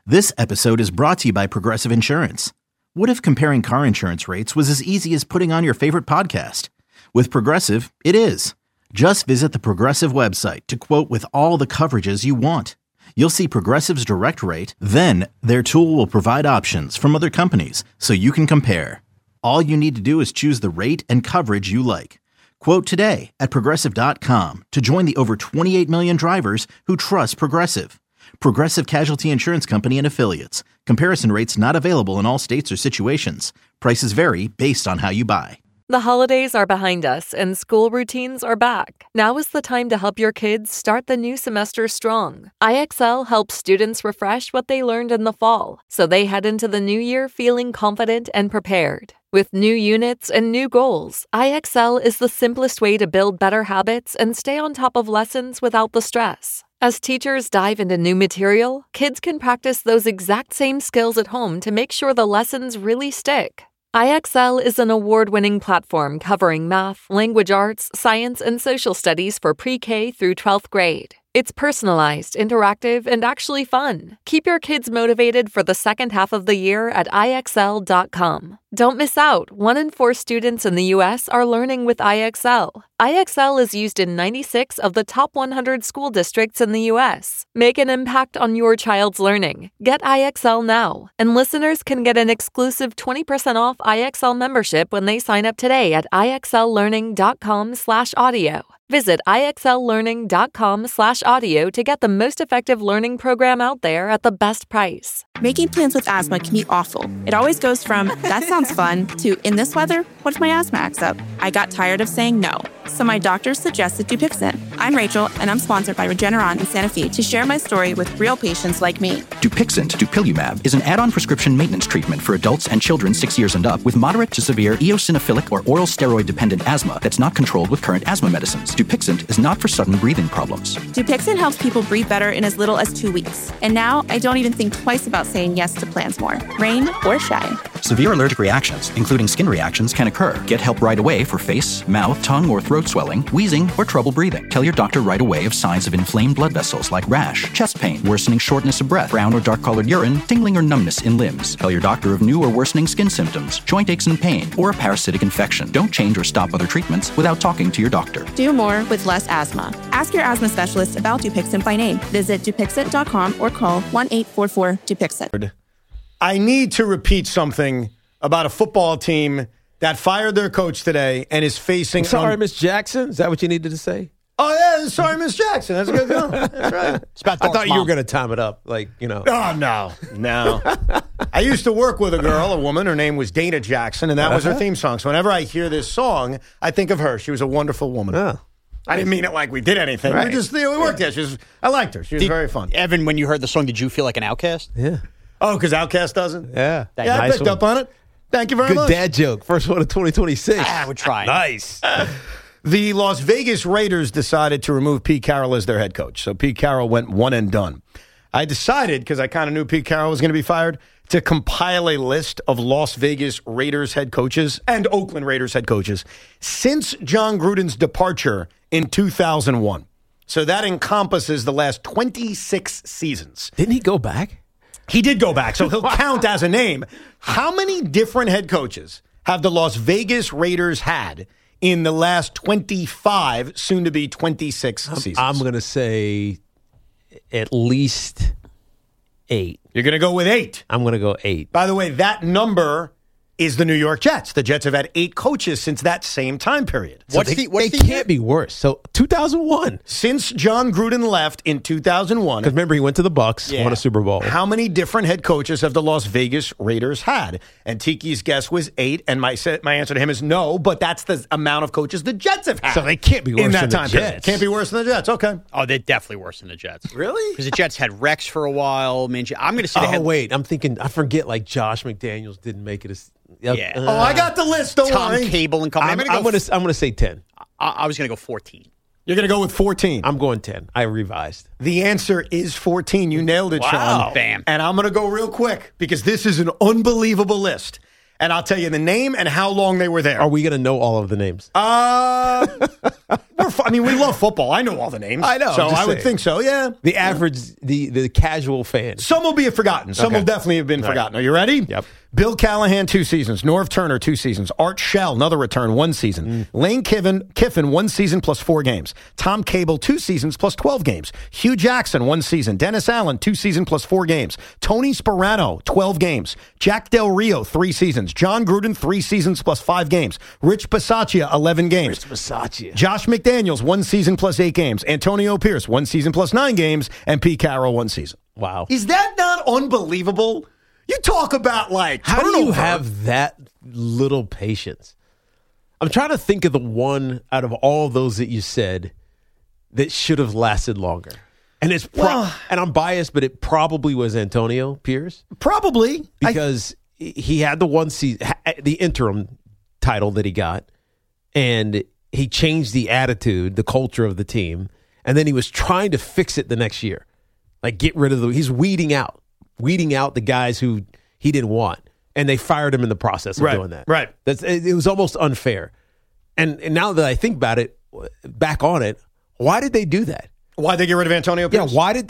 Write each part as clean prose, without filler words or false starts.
This episode is brought to you by Progressive Insurance. What if comparing car insurance rates was as easy as putting on your favorite podcast? With Progressive, it is. Just visit the Progressive website to quote with all the coverages you want. You'll see Progressive's direct rate, then their tool will provide options from other companies so you can compare. All you need to do is choose the rate and coverage you like. Quote today at Progressive.com to join the over 28 million drivers who trust Progressive. Progressive Casualty Insurance Company and Affiliates. Comparison rates not available in all states or situations. Prices vary based on how you buy. The holidays are behind us and school routines are back. Now is the time to help your kids start the new semester strong. IXL helps students refresh what they learned in the fall, so they head into the new year feeling confident and prepared. With new units and new goals, IXL is the simplest way to build better habits and stay on top of lessons without the stress. As teachers dive into new material, kids can practice those exact same skills at home to make sure the lessons really stick. IXL is an award-winning platform covering math, language arts, science, and social studies for pre-K through 12th grade. It's personalized, interactive, and actually fun. Keep your kids motivated for the second half of the year at IXL.com. Don't miss out. 1 in 4 students in the U.S. are learning with IXL. IXL is used in 96 of the top 100 school districts in the U.S. Make an impact on your child's learning. Get IXL now. And listeners can get an exclusive 20% off IXL membership when they sign up today at IXLlearning.com/audio. Visit IXLlearning.com/audio to get the most effective learning program out there at the best price. Making plans with asthma can be awful. It always goes from, that sounds fun, to, in this weather, what if my asthma acts up? I got tired of saying no, so my doctor suggested Dupixent. I'm Rachel, and I'm sponsored by Regeneron in Santa Fe to share my story with real patients like me. Dupixent, dupilumab, is an add-on prescription maintenance treatment for adults and children 6 years and up with moderate to severe eosinophilic or oral steroid-dependent asthma that's not controlled with current asthma medicines. Dupixent is not for sudden breathing problems. Dupixent helps people breathe better in as little as 2 weeks. And now I don't even think twice about saying yes to plans more, rain or shine. Severe allergic reactions, including skin reactions, can occur. Get help right away for face, mouth, tongue, or throat swelling, wheezing, or trouble breathing. Tell your doctor right away of signs of inflamed blood vessels like rash, chest pain, worsening shortness of breath, brown or dark-colored urine, tingling or numbness in limbs. Tell your doctor of new or worsening skin symptoms, joint aches and pain, or a parasitic infection. Don't change or stop other treatments without talking to your doctor. Do more with less asthma. Ask your asthma specialist about Dupixent by name. Visit Dupixent.com or call 1-844-DUPIXENT. I need to repeat something about a football team that fired their coach today and is facing... Sorry, Miss Jackson? Is that what you needed to say? Oh, yeah, sorry, Miss Jackson. That's a good one. That's right. It's about I thought you were going to time it up, like, you know. Oh, no. I used to work with a woman. Her name was Dana Jackson, and that was her theme song. So whenever I hear this song, I think of her. She was a wonderful woman. Oh. I didn't mean it like we did anything. Right. We worked there. I liked her. She was very fun. Evan, when you heard the song, did you feel like an outcast? Yeah. Oh, because Outcast doesn't? Yeah. Yeah, I picked up on it. Thank you very much. Good dad joke. First one of 2026. We're trying. Nice. The Las Vegas Raiders decided to remove Pete Carroll as their head coach. So Pete Carroll went one and done. I decided, because I kind of knew Pete Carroll was going to be fired, to compile a list of Las Vegas Raiders head coaches and Oakland Raiders head coaches since John Gruden's departure in 2001. So that encompasses the last 26 seasons. Didn't he go back? He did go back, so he'll count as a name. How many different head coaches have the Las Vegas Raiders had in the last 25, soon to be 26 seasons? I'm going to say at least 8. You're going to go with 8. I'm going to go 8. By the way, that number is the New York Jets. The Jets have had 8 coaches since that same time period. So they can't be worse. So 2001. Since John Gruden left in 2001. Because remember, he went to the Bucks, won a Super Bowl. How many different head coaches have the Las Vegas Raiders had? And Tiki's guess was 8, and my answer to him is no, but that's the amount of coaches the Jets have had. So they can't be worse in that than time the Jets. period. Can't be worse than the Jets. Okay. Oh, they're definitely worse than the Jets. Really? Because the Jets had Rex for a while. I'm going to say they had... wait. I'm thinking, I forget, like Josh McDaniels didn't make it as... Yeah. I got the list. Don't Tom worry. Cable and company. I'm going to say 10. I was going to go 14. You're going to go with 14. I'm going 10. I revised. The answer is 14. You nailed it, Sean. Bam. And I'm going to go real quick because this is an unbelievable list. And I'll tell you the name and how long they were there. Are we going to know all of the names? We love football. I know all the names. I know. So I would think so, yeah. The average, the casual fan. Some will be forgotten. Some will definitely have been forgotten. Are you ready? Yep. Bill Callahan, 2 seasons. Norv Turner, 2 seasons. Art Shell, another return, 1 season. Lane Kiffin, 1 season plus 4 games. Tom Cable, 2 seasons plus 12 games. Hugh Jackson, 1 season. Dennis Allen, 2 seasons plus 4 games. Tony Sperano, 12 games. Jack Del Rio, 3 seasons. John Gruden, 3 seasons plus 5 games. Rich Bisaccia, 11 games. Josh McDaniels, 1 season plus 8 games. Antonio Pierce, 1 season plus 9 games. And Pete Carroll, 1 season. Wow. Is that not unbelievable? You talk about How turnover. do you have that little patience? I'm trying to think of the one out of all those that you said that should have lasted longer. And it's and I'm biased, but it probably was Antonio Pierce. Probably. Because he had the 1 season, the interim title that he got, and he changed the attitude, the culture of the team, and then he was trying to fix it the next year. Like get rid of he's weeding out the guys who he didn't want, and they fired him in the process of doing that. Right. It was almost unfair. And now that I think about it, back on it, why did they do that? Why'd they get rid of Antonio Pierce? Yeah, why did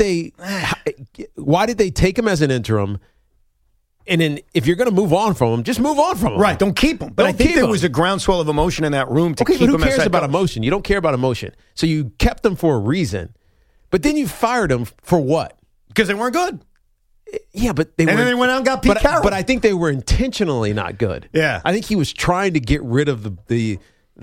they take him as an interim? And then if you're going to move on from him, just move on from him. Right, don't keep him. But I think there was a groundswell of emotion in that room to keep him. But who as cares about coach. emotion? You don't care about emotion. So you kept him for a reason, but then you fired him for what? Because they weren't good. Yeah, but then they went out and got Pete Carroll. But I think they were intentionally not good. Yeah. I think he was trying to get rid of the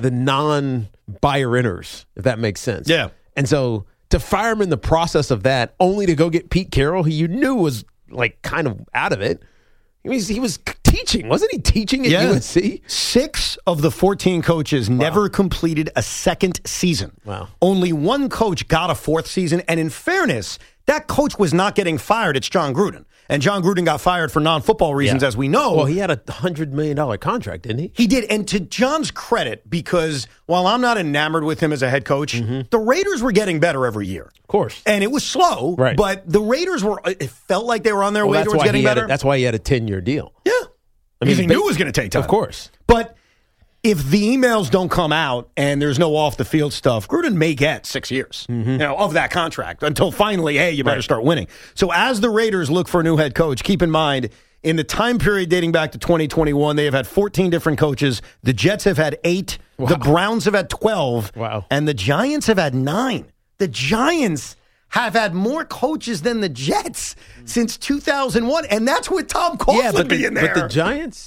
non-buyer-inners, if that makes sense. Yeah. And so to fire him in the process of that, only to go get Pete Carroll, who you knew was like kind of out of it. He was teaching. Wasn't he teaching at USC? 6 of the 14 coaches never completed a second season. Wow. Only 1 coach got a 4th season. And in fairness, that coach was not getting fired. It's John Gruden. And John Gruden got fired for non-football reasons, as we know. Well, he had a $100 million contract, didn't he? He did. And to John's credit, because while I'm not enamored with him as a head coach, the Raiders were getting better every year. Of course. And it was slow, right. But the Raiders it felt like they were on their way towards getting better. That's why he had a 10-year deal. Yeah. Because he knew it was going to take time. Of course. But if the emails don't come out and there's no off-the-field stuff, Gruden may get 6 years of that contract until finally, hey, you better start winning. So as the Raiders look for a new head coach, keep in mind, in the time period dating back to 2021, they have had 14 different coaches. The Jets have had 8. Wow. The Browns have had 12. Wow. And the Giants have had 9. The Giants have had more coaches than the Jets since 2001, and that's with Tom Coughlin being there. But the Giants...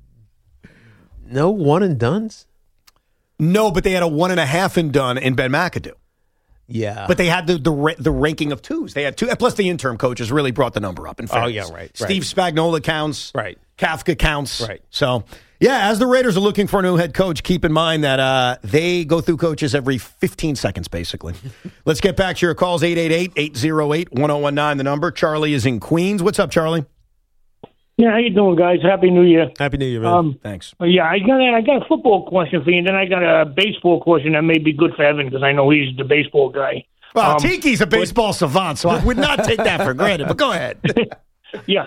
No one-and-dones? No, but they had a 1.5 and done in Ben McAdoo. Yeah. But they had the ranking of 2s. They had 2, plus the interim coaches really brought the number up. In fairness. Oh, yeah, right. Steve Spagnuolo counts. Right. Kafka counts. Right. So, yeah, as the Raiders are looking for a new head coach, keep in mind that they go through coaches every 15 seconds, basically. Let's get back to your calls, 888-808-1019, the number. Charlie is in Queens. What's up, Charlie? Yeah, how you doing, guys? Happy New Year. Happy New Year, man. Thanks. Yeah, I got a football question for you, and then I got a baseball question that may be good for Evan because I know he's the baseball guy. Well, Tiki's a baseball savant, so I would not take that for granted, but go ahead. Yeah.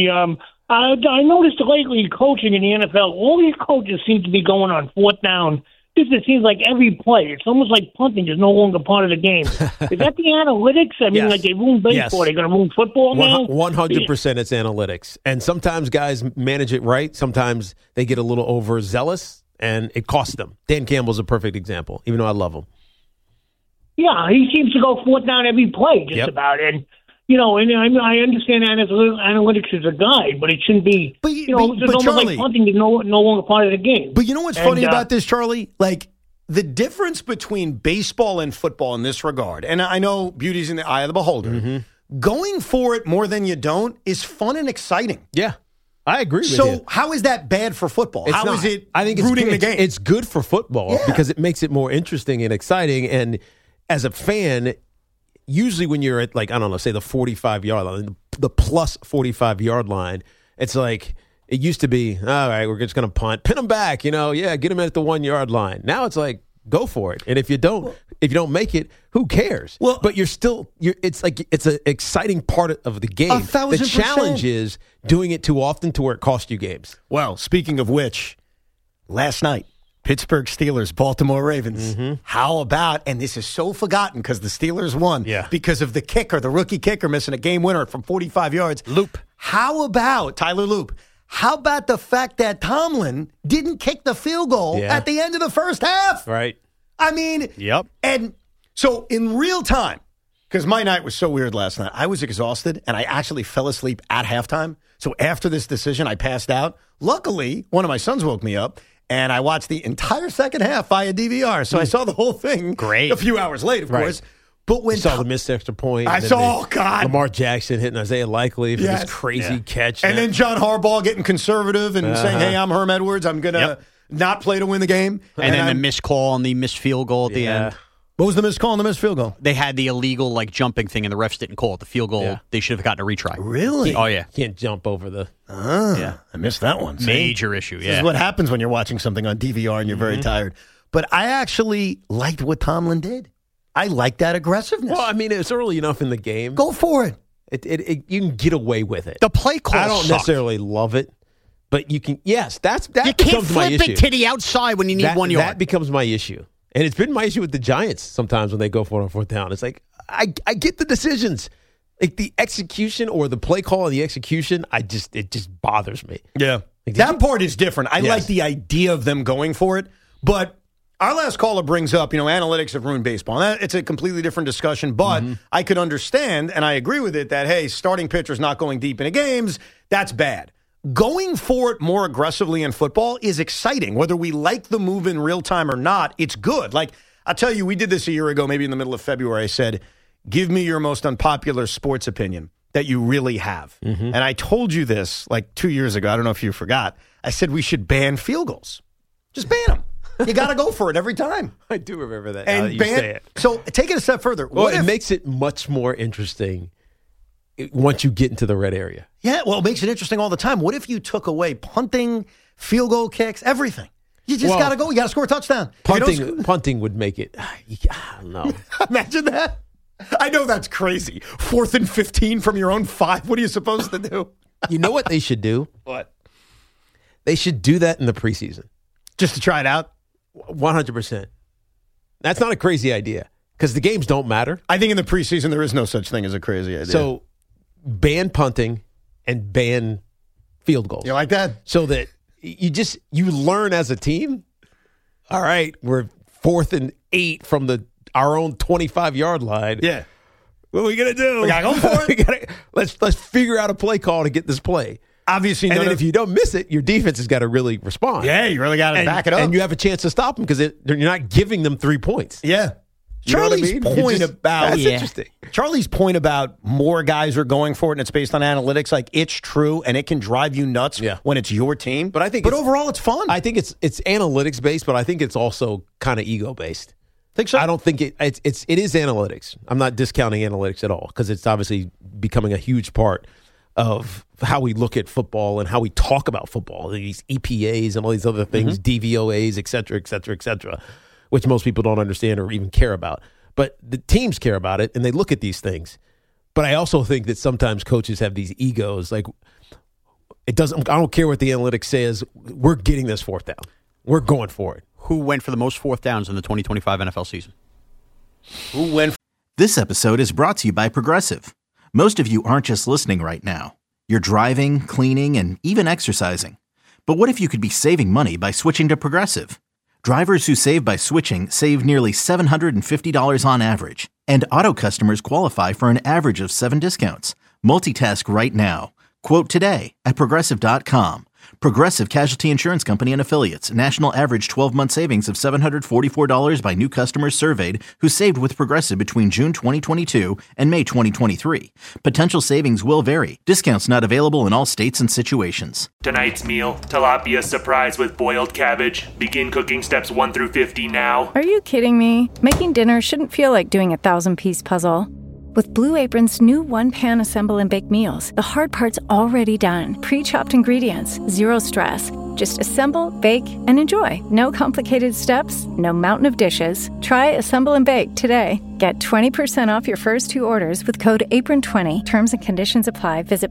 I noticed lately coaching in the NFL, all these coaches seem to be going on 4th down. It seems like every play. It's almost like punting is no longer part of the game. Is that the analytics? I mean, like they ruin baseball. They're going to ruin football now? 100% it's analytics. And sometimes guys manage it right. Sometimes they get a little overzealous, and it costs them. Dan Campbell's a perfect example, even though I love him. Yeah, he seems to go 4th down every play just about. And, and I understand analytics is a guide, but it shouldn't be, it's almost Charlie, like punting is no longer part of the game. But you know what's funny about this, Charlie? Like, the difference between baseball and football in this regard, and I know beauty's in the eye of the beholder, going for it more than you don't is fun and exciting. Yeah, I agree with you. So how is that bad for football? How is it rooting the game? It's good for football because it makes it more interesting and exciting. And as a fan, usually when you're at, say the 45-yard line, the plus 45-yard line, it's like it used to be, all right, we're just going to punt. Pin them back, get them at the 1-yard line. Now it's like, go for it. And if you don't make it, who cares? Well, but it's an exciting part of the game. 1,000%. The challenge is doing it too often to where it costs you games. Well, speaking of which, last night, Pittsburgh Steelers, Baltimore Ravens. How about, and this is so forgotten because the Steelers won because of the kicker, the rookie kicker missing a game winner from 45 yards. Loop. How about, Tyler Loop, how about the fact that Tomlin didn't kick the field goal at the end of the first half? Right. I mean, and so in real time, because my night was so weird last night, I was exhausted and I actually fell asleep at halftime. So after this decision, I passed out. Luckily, one of my sons woke me up. And I watched the entire second half via DVR. So I saw the whole thing a few hours late, of course. But when you saw the missed extra point. I saw, Lamar Jackson hitting Isaiah Likely for this crazy catch. And then John Harbaugh getting conservative and saying, hey, I'm Herm Edwards. I'm going to not play to win the game. And then the missed call and the missed field goal at the end. What was the missed call and the missed field goal? They had the illegal jumping thing, and the refs didn't call it. The field goal, they should have gotten a retry. Really? Oh, yeah. Can't jump over the... I missed that one. See? Major issue, This is what happens when you're watching something on DVR and you're very tired. But I actually liked what Tomlin did. I like that aggressiveness. Well, I mean, it's early enough in the game. Go for it. You can get away with it. The play call I don't necessarily love it, but you can... Yes, that becomes my issue. You can't flip it to the outside when you need 1 yard. That becomes my issue. And it's been my issue with the Giants sometimes when they go for it on fourth down. It's like, I get the decisions. Like the execution or the play call and the execution, it just bothers me. Yeah. Like, that part is different. I like the idea of them going for it. But our last caller brings up, analytics have ruined baseball. It's a completely different discussion. But I could understand, and I agree with it, that, hey, starting pitchers not going deep into games, that's bad. Going for it more aggressively in football is exciting. Whether we like the move in real time or not, it's good. Like, I'll tell you, we did this a year ago, maybe in the middle of February. I said, give me your most unpopular sports opinion that you really have. And I told you this like 2 years ago. I don't know if you forgot. I said we should ban field goals. Just ban them. You got to go for it every time. I do remember that. And now that you say it. So take it a step further. Well, it makes it much more interesting once you get into the red area. Yeah, well, it makes it interesting all the time. What if you took away punting, field goal kicks, everything? You just got to go. You got to score a touchdown. Punting would make it. I don't know. Imagine that. I know that's crazy. 4th and 15 from your own 5. What are you supposed to do? You know what they should do? What? They should do that in the preseason. Just to try it out? 100%. That's not a crazy idea because the games don't matter. I think in the preseason there is no such thing as a crazy idea. So ban punting and ban field goals. You like that? So that you learn as a team, all right, we're 4th and 8 from our own 25-yard line. Yeah. What are we going to do? We got to go for it. Let's figure out a play call to get this play. Obviously, and then if you don't miss it, your defense has got to really respond. Yeah, you really got to back it up. And you have a chance to stop them because you're not giving them 3 points. Yeah. Charlie's point about that's interesting. Charlie's point about more guys are going for it and it's based on analytics, like it's true and it can drive you nuts when it's your team. But overall it's fun. I think it's analytics based, but I think it's also kind of ego based. Think so? I don't think it is analytics. I'm not discounting analytics at all because it's obviously becoming a huge part of how we look at football and how we talk about football. These EPAs and all these other things, DVOAs, et cetera, which most people don't understand or even care about. But the teams care about it, and they look at these things. But I also think that sometimes coaches have these egos. Like, I don't care what the analytics says. We're getting this 4th down. We're going for it. Who went for the most 4th downs in the 2025 NFL season? This episode is brought to you by Progressive. Most of you aren't just listening right now. You're driving, cleaning, and even exercising. But what if you could be saving money by switching to Progressive? Drivers who save by switching save nearly $750 on average. And auto customers qualify for an average of 7 discounts. Multitask right now. Quote today at Progressive.com. Progressive Casualty Insurance Company and Affiliates. National average 12-month savings of $744 by new customers surveyed who saved with Progressive between June 2022 and May 2023. Potential savings will vary. Discounts not available in all states and situations. Tonight's meal, tilapia surprise with boiled cabbage. Begin cooking steps 1 through 50 now. Are you kidding me? Making dinner shouldn't feel like doing a 1,000-piece puzzle. With Blue Apron's new one-pan assemble and bake meals, the hard part's already done. Pre-chopped ingredients, zero stress. Just assemble, bake, and enjoy. No complicated steps, no mountain of dishes. Try Assemble and Bake today. Get 20% off your first 2 orders with code APRON20. Terms and conditions apply. Visit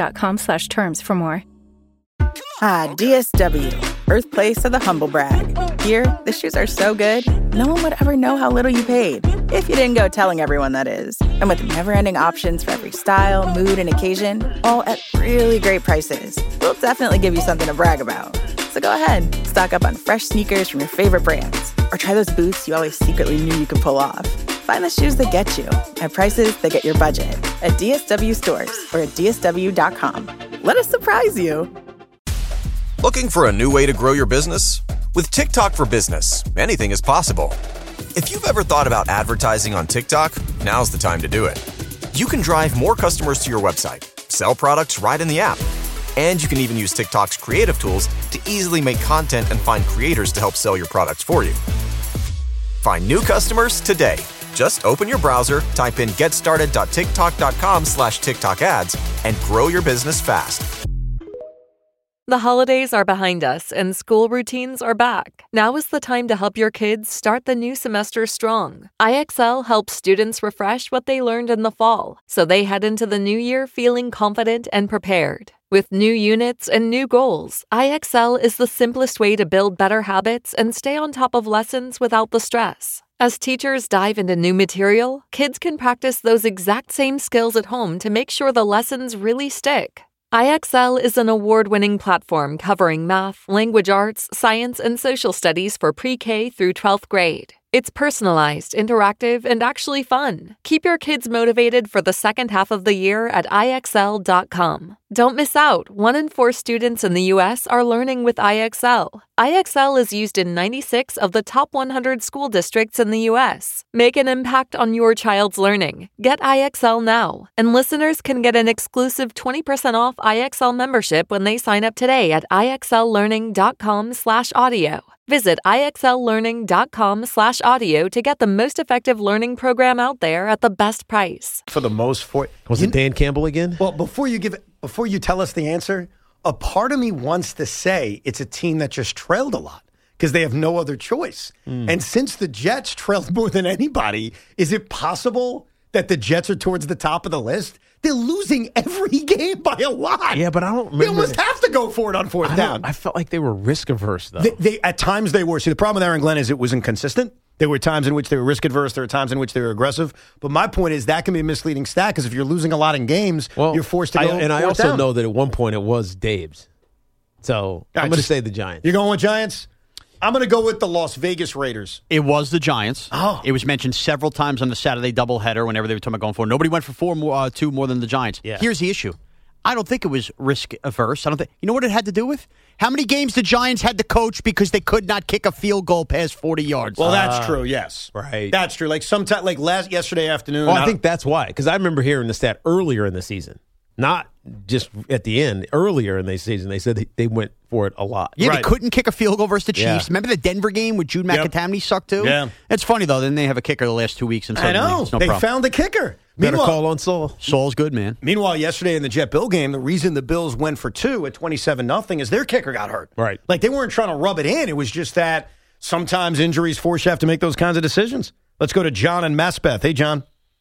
blueapron.com/terms for more. DSW, birthplace of the humble brag. Here, the shoes are so good, no one would ever know how little you paid. If you didn't go telling everyone, that is. And with never-ending options for every style, mood, and occasion, all at really great prices, we'll definitely give you something to brag about. So go ahead, stock up on fresh sneakers from your favorite brands, or try those boots you always secretly knew you could pull off. Find the shoes that get you at prices that get your budget at DSW stores or at DSW.com. Let us surprise you. Looking for a new way to grow your business? With TikTok for Business, anything is possible. If you've ever thought about advertising on TikTok, now's the time to do it. You can drive more customers to your website, sell products right in the app, and you can even use TikTok's creative tools to easily make content and find creators to help sell your products for you. Find new customers today. Just open your browser, type in getstarted.tiktok.com/TikTok ads, and grow your business fast. The holidays are behind us and school routines are back. Now is the time to help your kids start the new semester strong. IXL helps students refresh what they learned in the fall, so they head into the new year feeling confident and prepared. With new units and new goals, IXL is the simplest way to build better habits and stay on top of lessons without the stress. As teachers dive into new material, kids can practice those exact same skills at home to make sure the lessons really stick. IXL is an award-winning platform covering math, language arts, science, and social studies for pre-K through 12th grade. It's personalized, interactive, and actually fun. Keep your kids motivated for the second half of the year at IXL.com. Don't miss out. 1 in 4 students in the U.S. are learning with IXL. IXL is used in 96 of the top 100 school districts in the U.S. Make an impact on your child's learning. Get IXL now. And listeners can get an exclusive 20% off IXL membership when they sign up today at IXLlearning.com/audio. Visit IXLlearning.com/audio to get the most effective learning program out there at the best price. For the most for Was it Dan Campbell again? Well, before you tell us the answer, a part of me wants to say it's a team that just trailed a lot because they have no other choice. And since the Jets trailed more than anybody, is it possible that the Jets are towards the top of the list? They're losing every game by a lot. Yeah, but I don't remember. They almost have to go for it on fourth down. I felt like they were risk averse, though. They at times they were. See, the problem with Aaron Glenn is it was inconsistent. There were times in which they were risk adverse. There were times in which they were aggressive. But my point is that can be a misleading stat because if you're losing a lot in games, you're forced to go And I also down. know that at one point it was Dave's. So I'm going to say the Giants. You're going with Giants? I'm going to go with the Las Vegas Raiders. It was the Giants. Oh. It was mentioned several times on the Saturday doubleheader whenever they were talking about going for. Nobody went for two more than the Giants. Yeah. Here's the issue. I don't think it was risk averse. I don't think. You know what it had to do with? How many games the Giants had to coach because they could not kick a field goal past 40 yards? Well, that's true. Yes, right. That's true. Like yesterday afternoon. Well, I think that's why. Because I remember hearing the stat earlier in the season, not just at the end. Earlier in the season, they said they went for it a lot. Yeah, Right. They couldn't kick a field goal versus the Chiefs. Yeah. Remember the Denver game with Jude McAtamney sucked too? Yeah. It's funny, though. Then they have a kicker the last 2 weeks. And I know. it's no they problem. found a kicker. Better call on Saul. Saul's good, man. Meanwhile, yesterday in the Jet-Bill game, the reason the Bills went for 2 at 27-0 is their kicker got hurt. Right. Like they weren't trying to rub it in. It was just that sometimes injuries force you have to make those kinds of decisions. Let's go to John and Maspeth. Hey, John.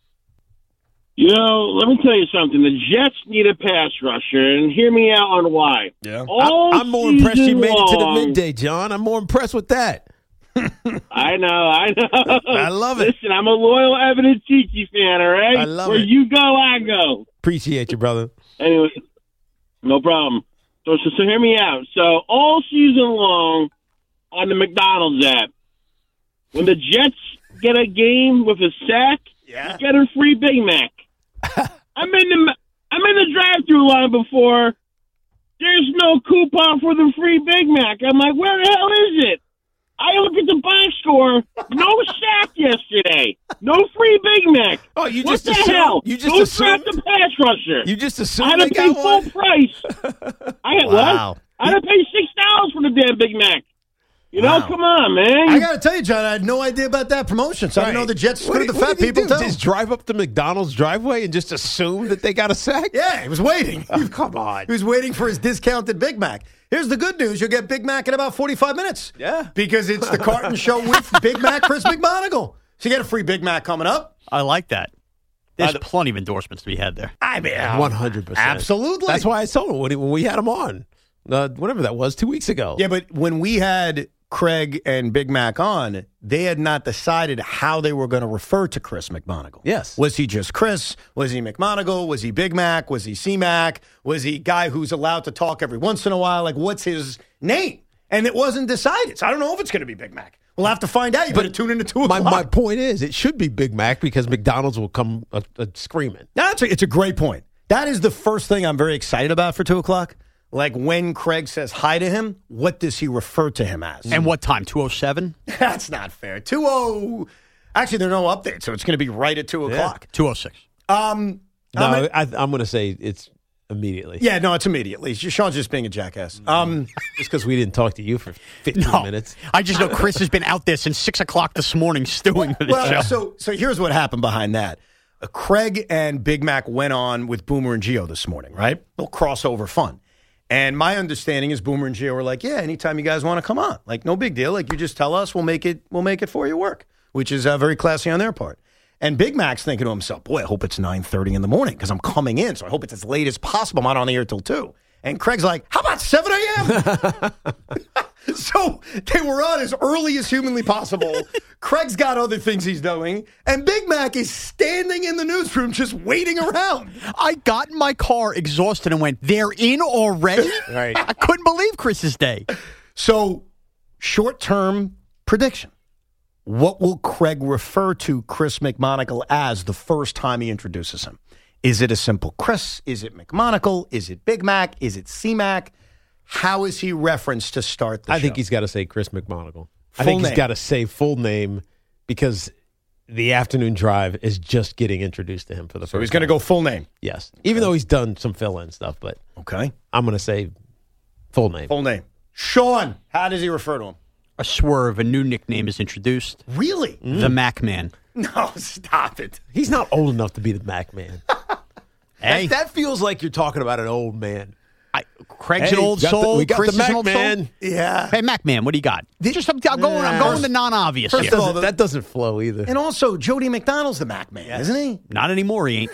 You know, let me tell you something. The Jets need a pass rusher, and hear me out on why. Yeah. I'm more impressed you made it to the long- midday, John. I'm more impressed with that. I know. I love it. Listen, I'm a loyal Evan Tiki fan, all right? I love Where it. you go, I go. Appreciate you, brother. Anyway, no problem. So hear me out. So all season long on the McDonald's app, when the Jets get a game with a sack, you get a free Big Mac. I'm in the drive-thru line before. There's no coupon for the free Big Mac. I'm like, where the hell is it? I look at the box score. No sack yesterday. No free Big Mac. Oh, you what just the assumed- hell? you just Don't assumed- draft the pass rusher. You just I assumed had they to pay got full one? price. I had Wow. what? I had to pay $6 for the damn Big Mac. You know, come on, man. I got to tell you, John, I had no idea about that promotion. So I didn't know the Jets screwed the fat people, do? too. Just drive up the McDonald's driveway and just assume that they got a sack? Yeah, he was waiting. Oh, come on. He was waiting for his discounted Big Mac. Here's the good news. You'll get Big Mac in about 45 minutes. Yeah. Because it's the Carton Show with Big Mac, Chris McMonigle. So you get a free Big Mac coming up. I like that. There's plenty of endorsements to be had there. I mean, 100%. Absolutely. That's why I told him when we had him on. Whatever that was, 2 weeks ago. Yeah, but when we had Craig and Big Mac on, they had not decided how they were going to refer to Chris McMonagle. Yes. Was he just Chris? Was he McMonagle? Was he Big Mac? Was he C-Mac? Was he guy who's allowed to talk every once in a while? Like, what's his name? And it wasn't decided. So I don't know if it's going to be Big Mac. We'll have to find out. You better tune into 2 o'clock. My point is, it should be Big Mac because McDonald's will come screaming. It's a great point. That is the first thing I'm very excited about for 2 o'clock. Like when Craig says hi to him, what does he refer to him as? And what time? 2:07? That's not fair. 2:00. Actually, there are no updates, so it's going to be right at 2 o'clock. 2:06. I'm going to say it's immediately. Yeah, no, it's immediately. Sean's just being a jackass. Just because we didn't talk to you for 15 minutes. I just know Chris has been out there since 6 o'clock this morning stewing for the show. So here's what happened behind that. Craig and Big Mac went on with Boomer and Gio this morning, right? Little crossover fun. And my understanding is Boomer and Gio were like, yeah, anytime you guys want to come on. Like, no big deal. Like, you just tell us, we'll make it for you work, which is very classy on their part. And Big Mac's thinking to himself, boy, I hope it's 9:30 in the morning because I'm coming in, so I hope it's as late as possible. I'm not on the air till 2. And Craig's like, how about 7 a.m.? So they were on as early as humanly possible. Craig's got other things he's doing. And Big Mac is standing in the newsroom just waiting around. I got in my car exhausted and went, they're in already? Right. I couldn't believe Chris's day. So, short-term prediction. What will Craig refer to Chris McMonagle as the first time he introduces him? Is it a simple Chris? Is it McMonagle? Is it Big Mac? Is it C-Mac? How is he referenced to start the show? I think he's got to say Chris McMonagle. I think he's got to say full name because the afternoon drive is just getting introduced to him for the first time. So he's going to go full name? Yes. Even though he's done some fill-in stuff, but okay, I'm going to say full name. Full name. Sean, how does he refer to him? A swerve, a new nickname is introduced. Really? The Mac Man. No, stop it. He's not old enough to be the Mac Man. Hey. That feels like you're talking about an old man. Craig's an old soul. We got Chris the Mac is an old Man. soul. Yeah. Hey, Mac Man, what do you got? I'm going the non-obvious here. That doesn't flow either. And also, Jody McDonald's the Mac Man, isn't he? Not anymore, he ain't.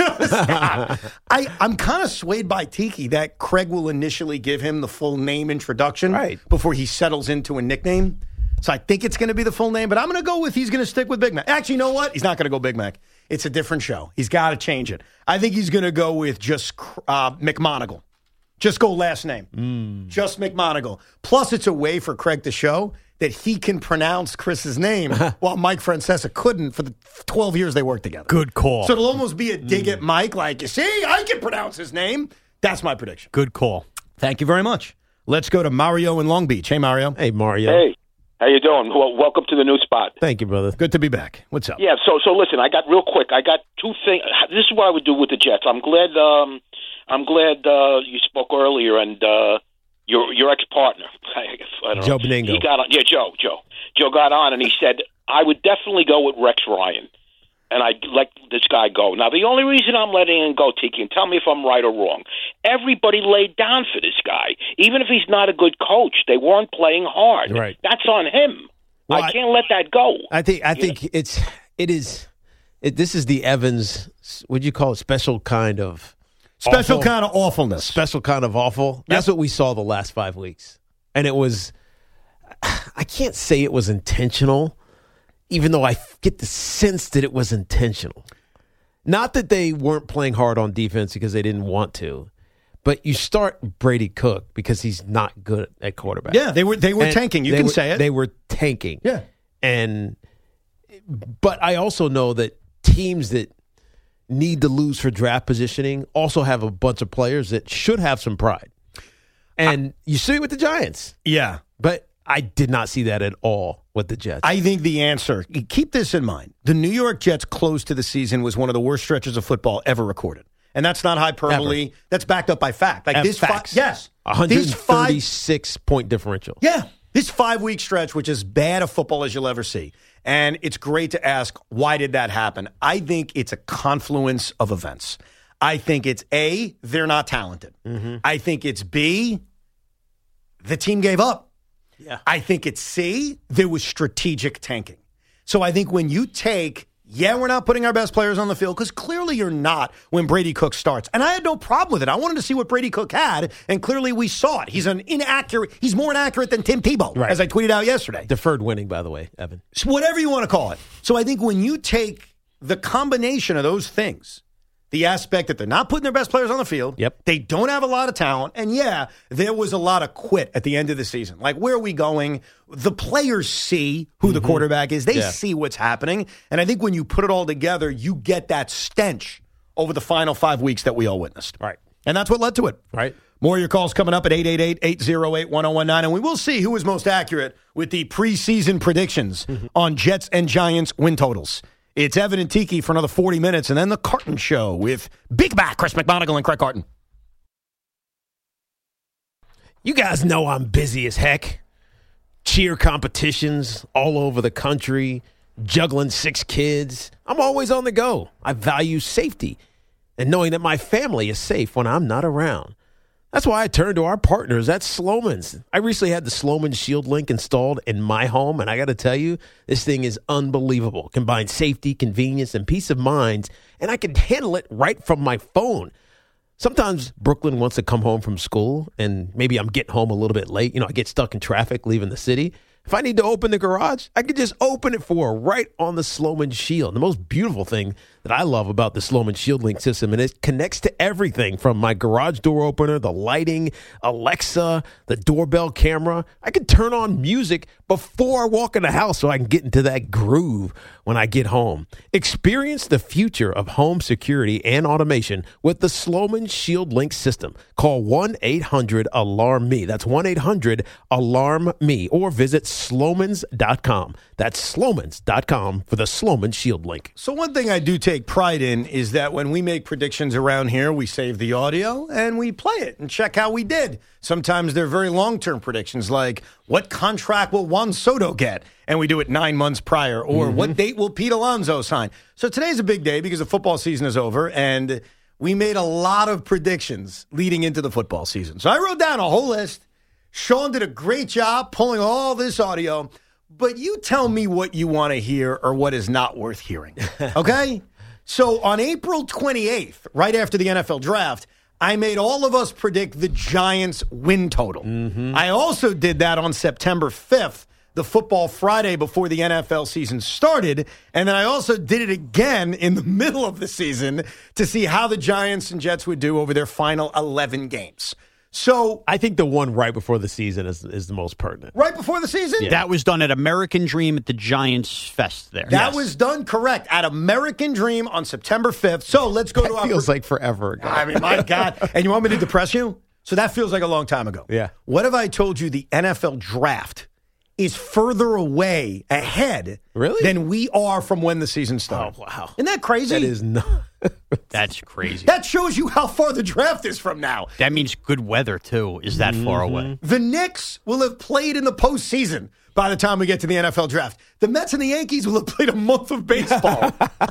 I'm kind of swayed by Tiki that Craig will initially give him the full name introduction before he settles into a nickname. So I think it's going to be the full name, but I'm going to go with he's going to stick with Big Mac. Actually, you know what? He's not going to go Big Mac. It's a different show. He's got to change it. I think he's going to go with just McMonagle. Just go last name. Just McMonagle. Plus, it's a way for Craig to show that he can pronounce Chris's name while Mike Francesa couldn't for the 12 years they worked together. Good call. So it'll almost be a dig at Mike like, you see, I can pronounce his name. That's my prediction. Good call. Thank you very much. Let's go to Mario in Long Beach. Hey, Mario. Hey, Mario. Hey. How you doing? Well, welcome to the new spot. Thank you, brother. Good to be back. What's up? Yeah, so listen, I got real quick. I got two things. This is what I would do with the Jets. I'm glad you spoke earlier, and your ex-partner, I don't know. Joe Beningo. He got on. Yeah, Joe. Joe got on, and he said, I would definitely go with Rex Ryan, and I'd let this guy go. Now, the only reason I'm letting him go, Tiki, and tell me if I'm right or wrong, everybody laid down for this guy. Even if he's not a good coach, they weren't playing hard. Right. That's on him. Well, I can't let that go. I think this is the Evans, what'd you call it, special kind of awfulness. Special kind of awful. That's what we saw the last 5 weeks. And it was, I can't say it was intentional, even though I get the sense that it was intentional. Not that they weren't playing hard on defense because they didn't want to, but you start Brady Cook because he's not good at quarterback. Yeah, they were tanking. You can say it. They were tanking. Yeah. But I also know that teams that need to lose for draft positioning also have a bunch of players that should have some pride. And you see it with the Giants. Yeah. But I did not see that at all with the Jets. I think the answer, keep this in mind, the New York Jets' close to the season was one of the worst stretches of football ever recorded. And that's not hyperbole. Ever. That's backed up by fact. Like this facts. Yes. 136-point differential. Yeah. This 5-week stretch, which is bad of football as you'll ever see. And it's great to ask, why did that happen? I think it's a confluence of events. I think it's A, they're not talented. Mm-hmm. I think it's B, the team gave up. Yeah. I think it's C, there was strategic tanking. So I think when you take Yeah, we're not putting our best players on the field because clearly you're not when Brady Cook starts. And I had no problem with it. I wanted to see what Brady Cook had, and clearly we saw it. He's more inaccurate than Tim Tebow, as I tweeted out yesterday. Deferred winning, by the way, Evan. So whatever you want to call it. So I think when you take the combination of those things, the aspect that they're not putting their best players on the field, they don't have a lot of talent, and yeah, there was a lot of quit at the end of the season. Like, where are we going? The players see who the quarterback is. They see what's happening, and I think when you put it all together, you get that stench over the final 5 weeks that we all witnessed. Right. And that's what led to it. Right. More of your calls coming up at 888-808-1019, and we will see who is most accurate with the preseason predictions on Jets and Giants win totals. It's Evan and Tiki for another 40 minutes, and then the Carton Show with Big Mac, Chris McMonagle, and Craig Carton. You guys know I'm busy as heck. Cheer competitions all over the country, juggling 6 kids. I'm always on the go. I value safety and knowing that my family is safe when I'm not around. That's why I turned to our partners at Slomin's. I recently had the Slomin's Shield Link installed in my home, and I got to tell you, this thing is unbelievable. Combines safety, convenience, and peace of mind, and I can handle it right from my phone. Sometimes Brooklyn wants to come home from school, and maybe I'm getting home a little bit late. I get stuck in traffic leaving the city. If I need to open the garage, I can just open it for her right on the Slomin's Shield. The most beautiful thing that I love about the Slomin's Shield Link system, and it connects to everything from my garage door opener, the lighting, Alexa, the doorbell camera. I can turn on music before I walk in the house so I can get into that groove when I get home. Experience the future of home security and automation with the Slomin's Shield Link system. Call 1-800-ALARM-ME. That's 1-800-ALARM-ME, or visit Slomans.com. That's Slomans.com for the Slomin's Shield Link. So one thing I do take pride in is that when we make predictions around here, we save the audio and we play it and check how we did. Sometimes they're very long-term predictions, like what contract will Juan Soto get? And we do it 9 months prior. Or what date will Pete Alonso sign? So today's a big day because the football season is over, and we made a lot of predictions leading into the football season. So I wrote down a whole list. Sean did a great job pulling all this audio, but you tell me what you want to hear or what is not worth hearing, okay? So on April 28th, right after the NFL draft, I made all of us predict the Giants win total. I also did that on September 5th, the Football Friday before the NFL season started, and then I also did it again in the middle of the season to see how the Giants and Jets would do over their final 11 games. So I think the one right before the season is the most pertinent. Right before the season? Yeah. That was done at American Dream at the Giants Fest there. That was done correct at American Dream on September 5th. So let's go to our... feels like forever ago. I mean, my God. And you want me to depress you? So that feels like a long time ago. Yeah. What if I told you the NFL draft is further away ahead than we are from when the season started? Oh, wow. Isn't that crazy? That is not... That's crazy. That shows you how far the draft is from now. That means good weather, too, is that far away. The Knicks will have played in the postseason by the time we get to the NFL draft. The Mets and the Yankees will have played a month of baseball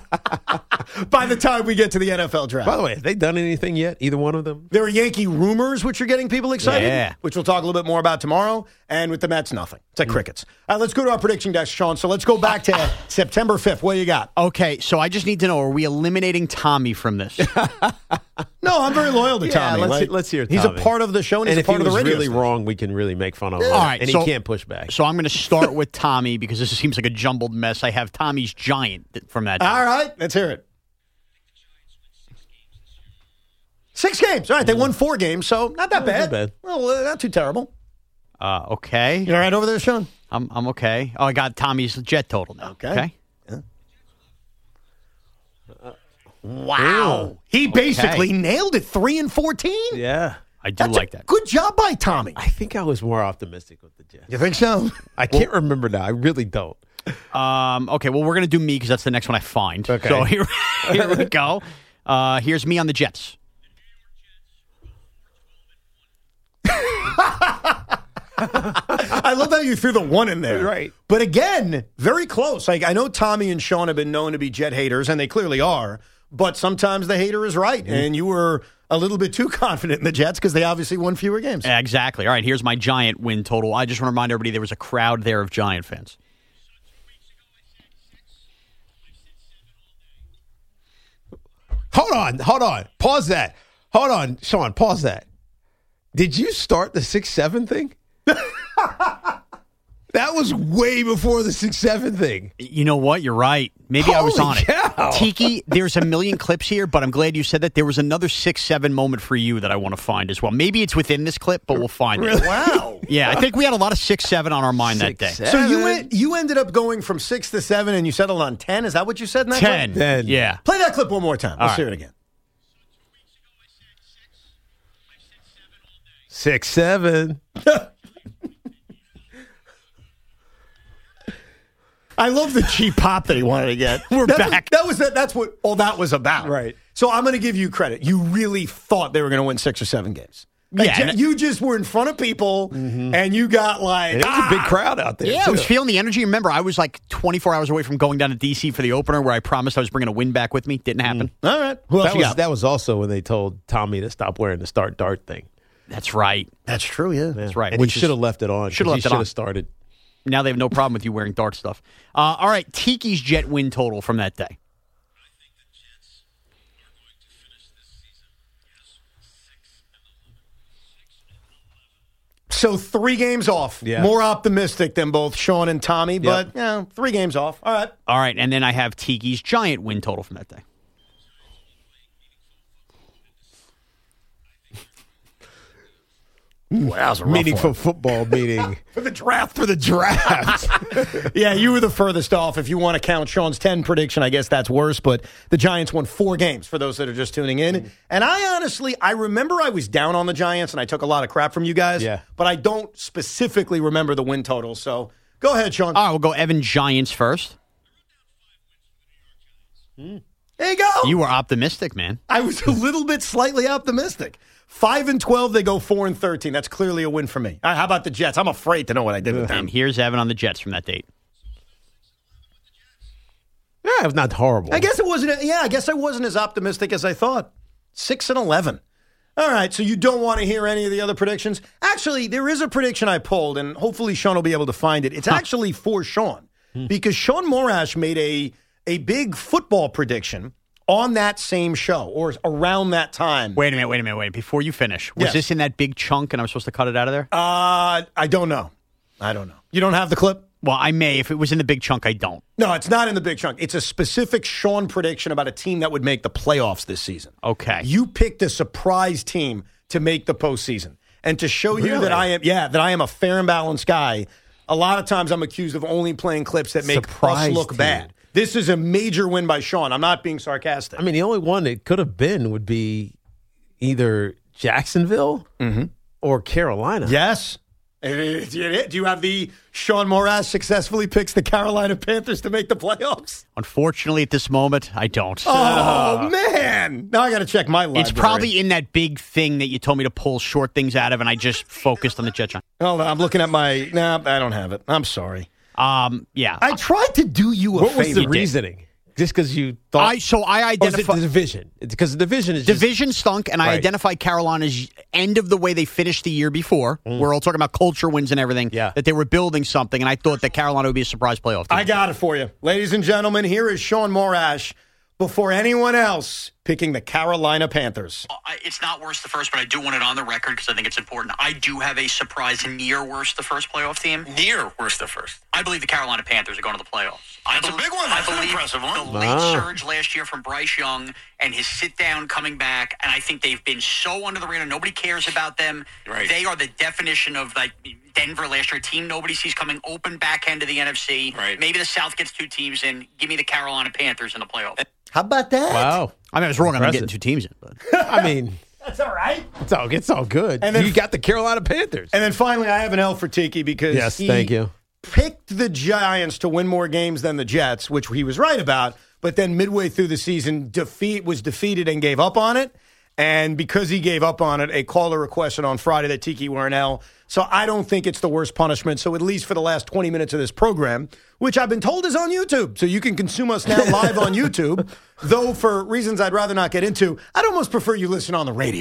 by the time we get to the NFL draft. By the way, have they done anything yet, either one of them? There are Yankee rumors, which are getting people excited, which we'll talk a little bit more about tomorrow. And with the Mets, nothing. It's like crickets. All right, let's go to our prediction desk, Sean. So let's go back to September 5th. What do you got? Okay, so I just need to know, are we eliminating Tommy from this? No, I'm very loyal to Tommy. Let's hear Tommy. He's a part of the show, and he's a part of the radio. And if he was really station. wrong, we can really make fun of him. All right, and he can't push back. So I'm going to start with Tommy because this seems like a jumbled mess. I have Tommy's Giant from that. All right, let's hear it. 6 games. All right, they won 4 games, so not that bad. Not bad. Well, not too terrible. Okay. You all right over there, Sean? I'm okay. Oh, I got Tommy's Jet total now. Okay. Wow. He basically nailed it. 3-14? Yeah. I do like that. Good job by Tommy. I think I was more optimistic with the Jets. You think so? I can't remember now. I really don't. Okay, well, we're going to do me because that's the next one I find. Okay. So here we go. Here's me on the Jets. I love how you threw the 1 in there. Right. But again, very close. Like, I know Tommy and Sean have been known to be Jet haters, and they clearly are. But sometimes the hater is right. And you were a little bit too confident in the Jets because they obviously won fewer games. Exactly. All right, here's my Giant win total. I just want to remind everybody there was a crowd there of Giant fans. Hold on. Pause that. Hold on, Sean, pause that. Did you start the 6-7 thing? That was way before the 6-7 thing. You know what? You're right. Maybe I was on it. Tiki, there's a million clips here, but I'm glad you said that. There was another 6-7 moment for you that I want to find as well. Maybe it's within this clip, but we'll find it. Wow. Yeah, I think we had a lot of 6-7 on our mind that day. So you ended up going from 6 to 7 and you settled on 10? Is that what you said in that 10. clip? Yeah. Play that clip one more time. Let's hear it again. 6-7. I love the cheap pop that he wanted to get. We're back. That's what all that was about. Right. So I'm going to give you credit. You really thought they were going to win 6 or 7 games. Yeah, You just were in front of people, and you got like... It was a big crowd out there. Yeah, I was feeling the energy. Remember, I was like 24 hours away from going down to D.C. for the opener where I promised I was bringing a win back with me. Didn't happen. All right. Who else you got? That was also when they told Tommy to stop wearing the start dart thing. That's right. That's true, yeah. That's right. And he should have left it on. Should have left it on. Should have started. Now they have no problem with you wearing dart stuff. All right, Tiki's Jet win total from that day. So 3 games off. Yeah. More optimistic than both Sean and Tommy, but 3 games off. All right. All right, and then I have Tiki's Giant win total from that day. Wow, that was a rough Meaningful one. football meeting. For the draft. Yeah, you were the furthest off. If you want to count Sean's 10 prediction, I guess that's worse. But the Giants won 4 games for those that are just tuning in. And I remember I was down on the Giants and I took a lot of crap from you guys. Yeah. But I don't specifically remember the win total. So go ahead, Sean. All right, we'll go Evan Giants first. There you go. You were optimistic, man. I was a little bit slightly optimistic. 5-12, they go 4-13. That's clearly a win for me. All right, how about the Jets? I'm afraid to know what I did with them. And here's Evan on the Jets from that date. Yeah, it was not horrible. I guess it wasn't. Yeah, I guess I wasn't as optimistic as I thought. 6-11. All right, so you don't want to hear any of the other predictions? Actually, there is a prediction I pulled, and hopefully Sean will be able to find it. It's actually for Sean, because Sean Morash made a big football prediction on that same show or around that time. Wait a minute. Before you finish, was this in that big chunk and I was supposed to cut it out of there? I don't know. You don't have the clip? Well, I may. If it was in the big chunk, I don't. No, it's not in the big chunk. It's a specific Sean prediction about a team that would make the playoffs this season. Okay. You picked a surprise team to make the postseason. And to show you that I am a fair and balanced guy, a lot of times I'm accused of only playing clips that make us look bad. This is a major win by Sean. I'm not being sarcastic. I mean, the only one it could have been would be either Jacksonville or Carolina. Yes. Do you have the Sean Morash successfully picks the Carolina Panthers to make the playoffs? Unfortunately, at this moment, I don't. Oh, man. Now I got to check my library. It's probably in that big thing that you told me to pull short things out of, and I just focused on the Jet Giant. Hold on, I'm looking at my... No, I don't have it. I'm sorry. Yeah. I tried to do you a favor. What was the reasoning? Just because you thought... I identified... the division. It's because the division is Division stunk, and I identified Carolina's end of the way they finished the year before. We're all talking about culture wins and everything. Yeah. That they were building something, and I thought that Carolina would be a surprise playoff team. I got it for you. Ladies and gentlemen, here is Sean Morash before anyone else picking the Carolina Panthers. It's not worse the first, but I do want it on the record because I think it's important. I do have a surprise near worst the first playoff team. Near worst the first. I believe the Carolina Panthers are going to the playoffs. That's a big one. That's an impressive one. The late surge last year from Bryce Young and his sit-down coming back, and I think they've been so under the radar. Nobody cares about them. Right. They are the definition of like Denver last year, a team nobody sees coming open back end of the NFC. Right. Maybe the South gets 2 teams in. Give me the Carolina Panthers in the playoffs. How about that? Wow. I mean, I was wrong. I'm not getting 2 teams in, but I mean, that's all right. It's all good. And then you got the Carolina Panthers. And then finally, I have an L for Tiki because thank you. Picked the Giants to win more games than the Jets, which he was right about. But then midway through the season, was defeated and gave up on it. And because he gave up on it, a caller requested on Friday that Tiki were an L. So I don't think it's the worst punishment. So at least for the last 20 minutes of this program, which I've been told is on YouTube. So you can consume us now live on YouTube. Though for reasons I'd rather not get into, I'd almost prefer you listen on the radio.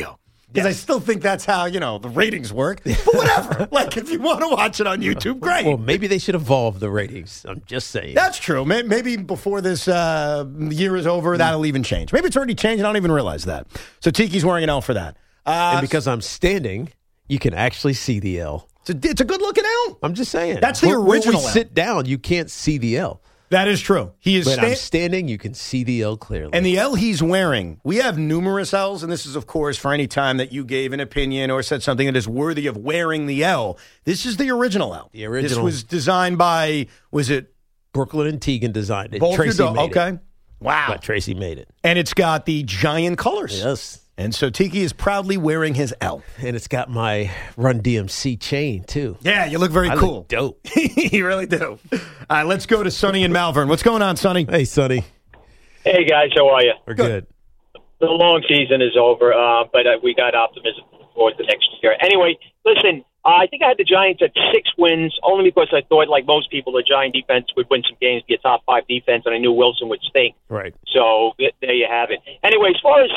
Because I still think that's how, the ratings work. But whatever. Like, if you want to watch it on YouTube, great. Well, maybe they should evolve the ratings. I'm just saying. That's true. Maybe before this year is over, that'll even change. Maybe it's already changed. I don't even realize that. So Tiki's wearing an L for that. And because I'm standing, you can actually see the L. It's a good-looking L. I'm just saying. That's the original When we L. sit down, you can't see the L. That is true. But I'm standing, you can see the L clearly. And the L he's wearing, we have numerous L's, and this is, of course, for any time that you gave an opinion or said something that is worthy of wearing the L. This is the original L. The original. This was designed by, was it? Brooklyn and Tegan designed it. Both Tracy made okay. it. Wow. But Tracy made it. And it's got the giant colors. Yes. And so Tiki is proudly wearing his L. And it's got my Run DMC chain, too. Yeah, you look very cool. Look dope. You really do. All right, let's go to Sonny in Malvern. What's going on, Sonny? Hey, Sonny. Hey, guys. How are you? We're good. The long season is over, but we got optimism for the next year. Anyway, listen, I think I had the Giants at 6 wins, only because I thought, like most people, the Giant defense would win some games, be a top 5 defense, and I knew Wilson would stink. Right. So there you have it. Anyway, as far as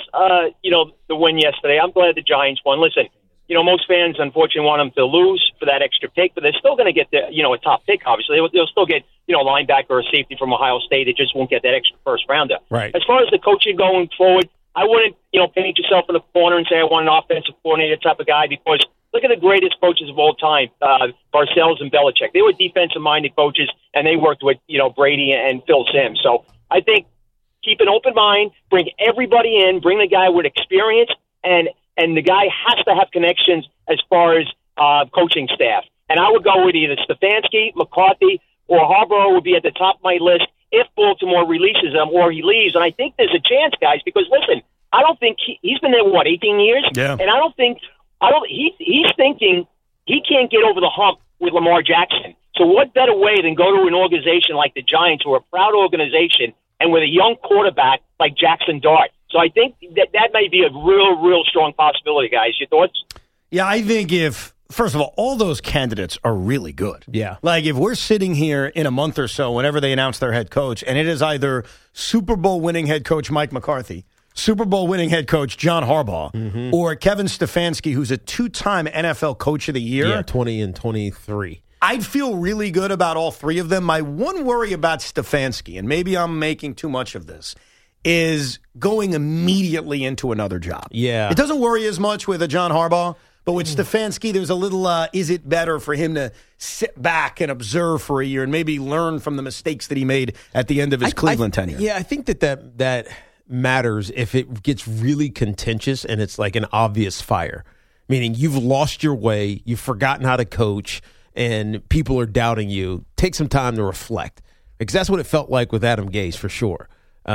the win yesterday, I'm glad the Giants won. Listen, most fans unfortunately want them to lose for that extra pick, but they're still going to get a top pick. Obviously, they'll still get a linebacker or a safety from Ohio State. It just won't get that extra first rounder. Right. As far as the coaching going forward, I wouldn't paint yourself in the corner and say I want an offensive coordinator type of guy, because look at the greatest coaches of all time, Parcells and Belichick. They were defensive-minded coaches, and they worked with Brady and Phil Simms. So I think keep an open mind, bring everybody in, bring the guy with experience, and the guy has to have connections as far as coaching staff. And I would go with either Stefanski, McCarthy, or Harbaugh would be at the top of my list if Baltimore releases him or he leaves. And I think there's a chance, guys, because listen, I don't think he's been there 18 years, yeah. And he's thinking he can't get over the hump with Lamar Jackson. So what better way than go to an organization like the Giants, who are a proud organization, and with a young quarterback like Jackson Dart. So I think that may be a real strong possibility, guys. Your thoughts? Yeah, I think first of all those candidates are really good. Yeah. Like, if we're sitting here in a month or so, whenever they announce their head coach, and it is either Super Bowl winning head coach Mike McCarthy, Super Bowl winning head coach John Harbaugh, or Kevin Stefanski, who's a 2-time NFL Coach of the Year. Yeah, 20 and 23. I'd feel really good about all 3 of them. My one worry about Stefanski, and maybe I'm making too much of this, is going immediately into another job. Yeah. It doesn't worry as much with a John Harbaugh, but with Stefanski, there's a little, is it better for him to sit back and observe for a year and maybe learn from the mistakes that he made at the end of his Cleveland tenure? Yeah, I think that matters if it gets really contentious and it's like an obvious fire, meaning you've lost your way, you've forgotten how to coach, and people are doubting you. Take some time to reflect, because that's what it felt like with Adam Gase for sure.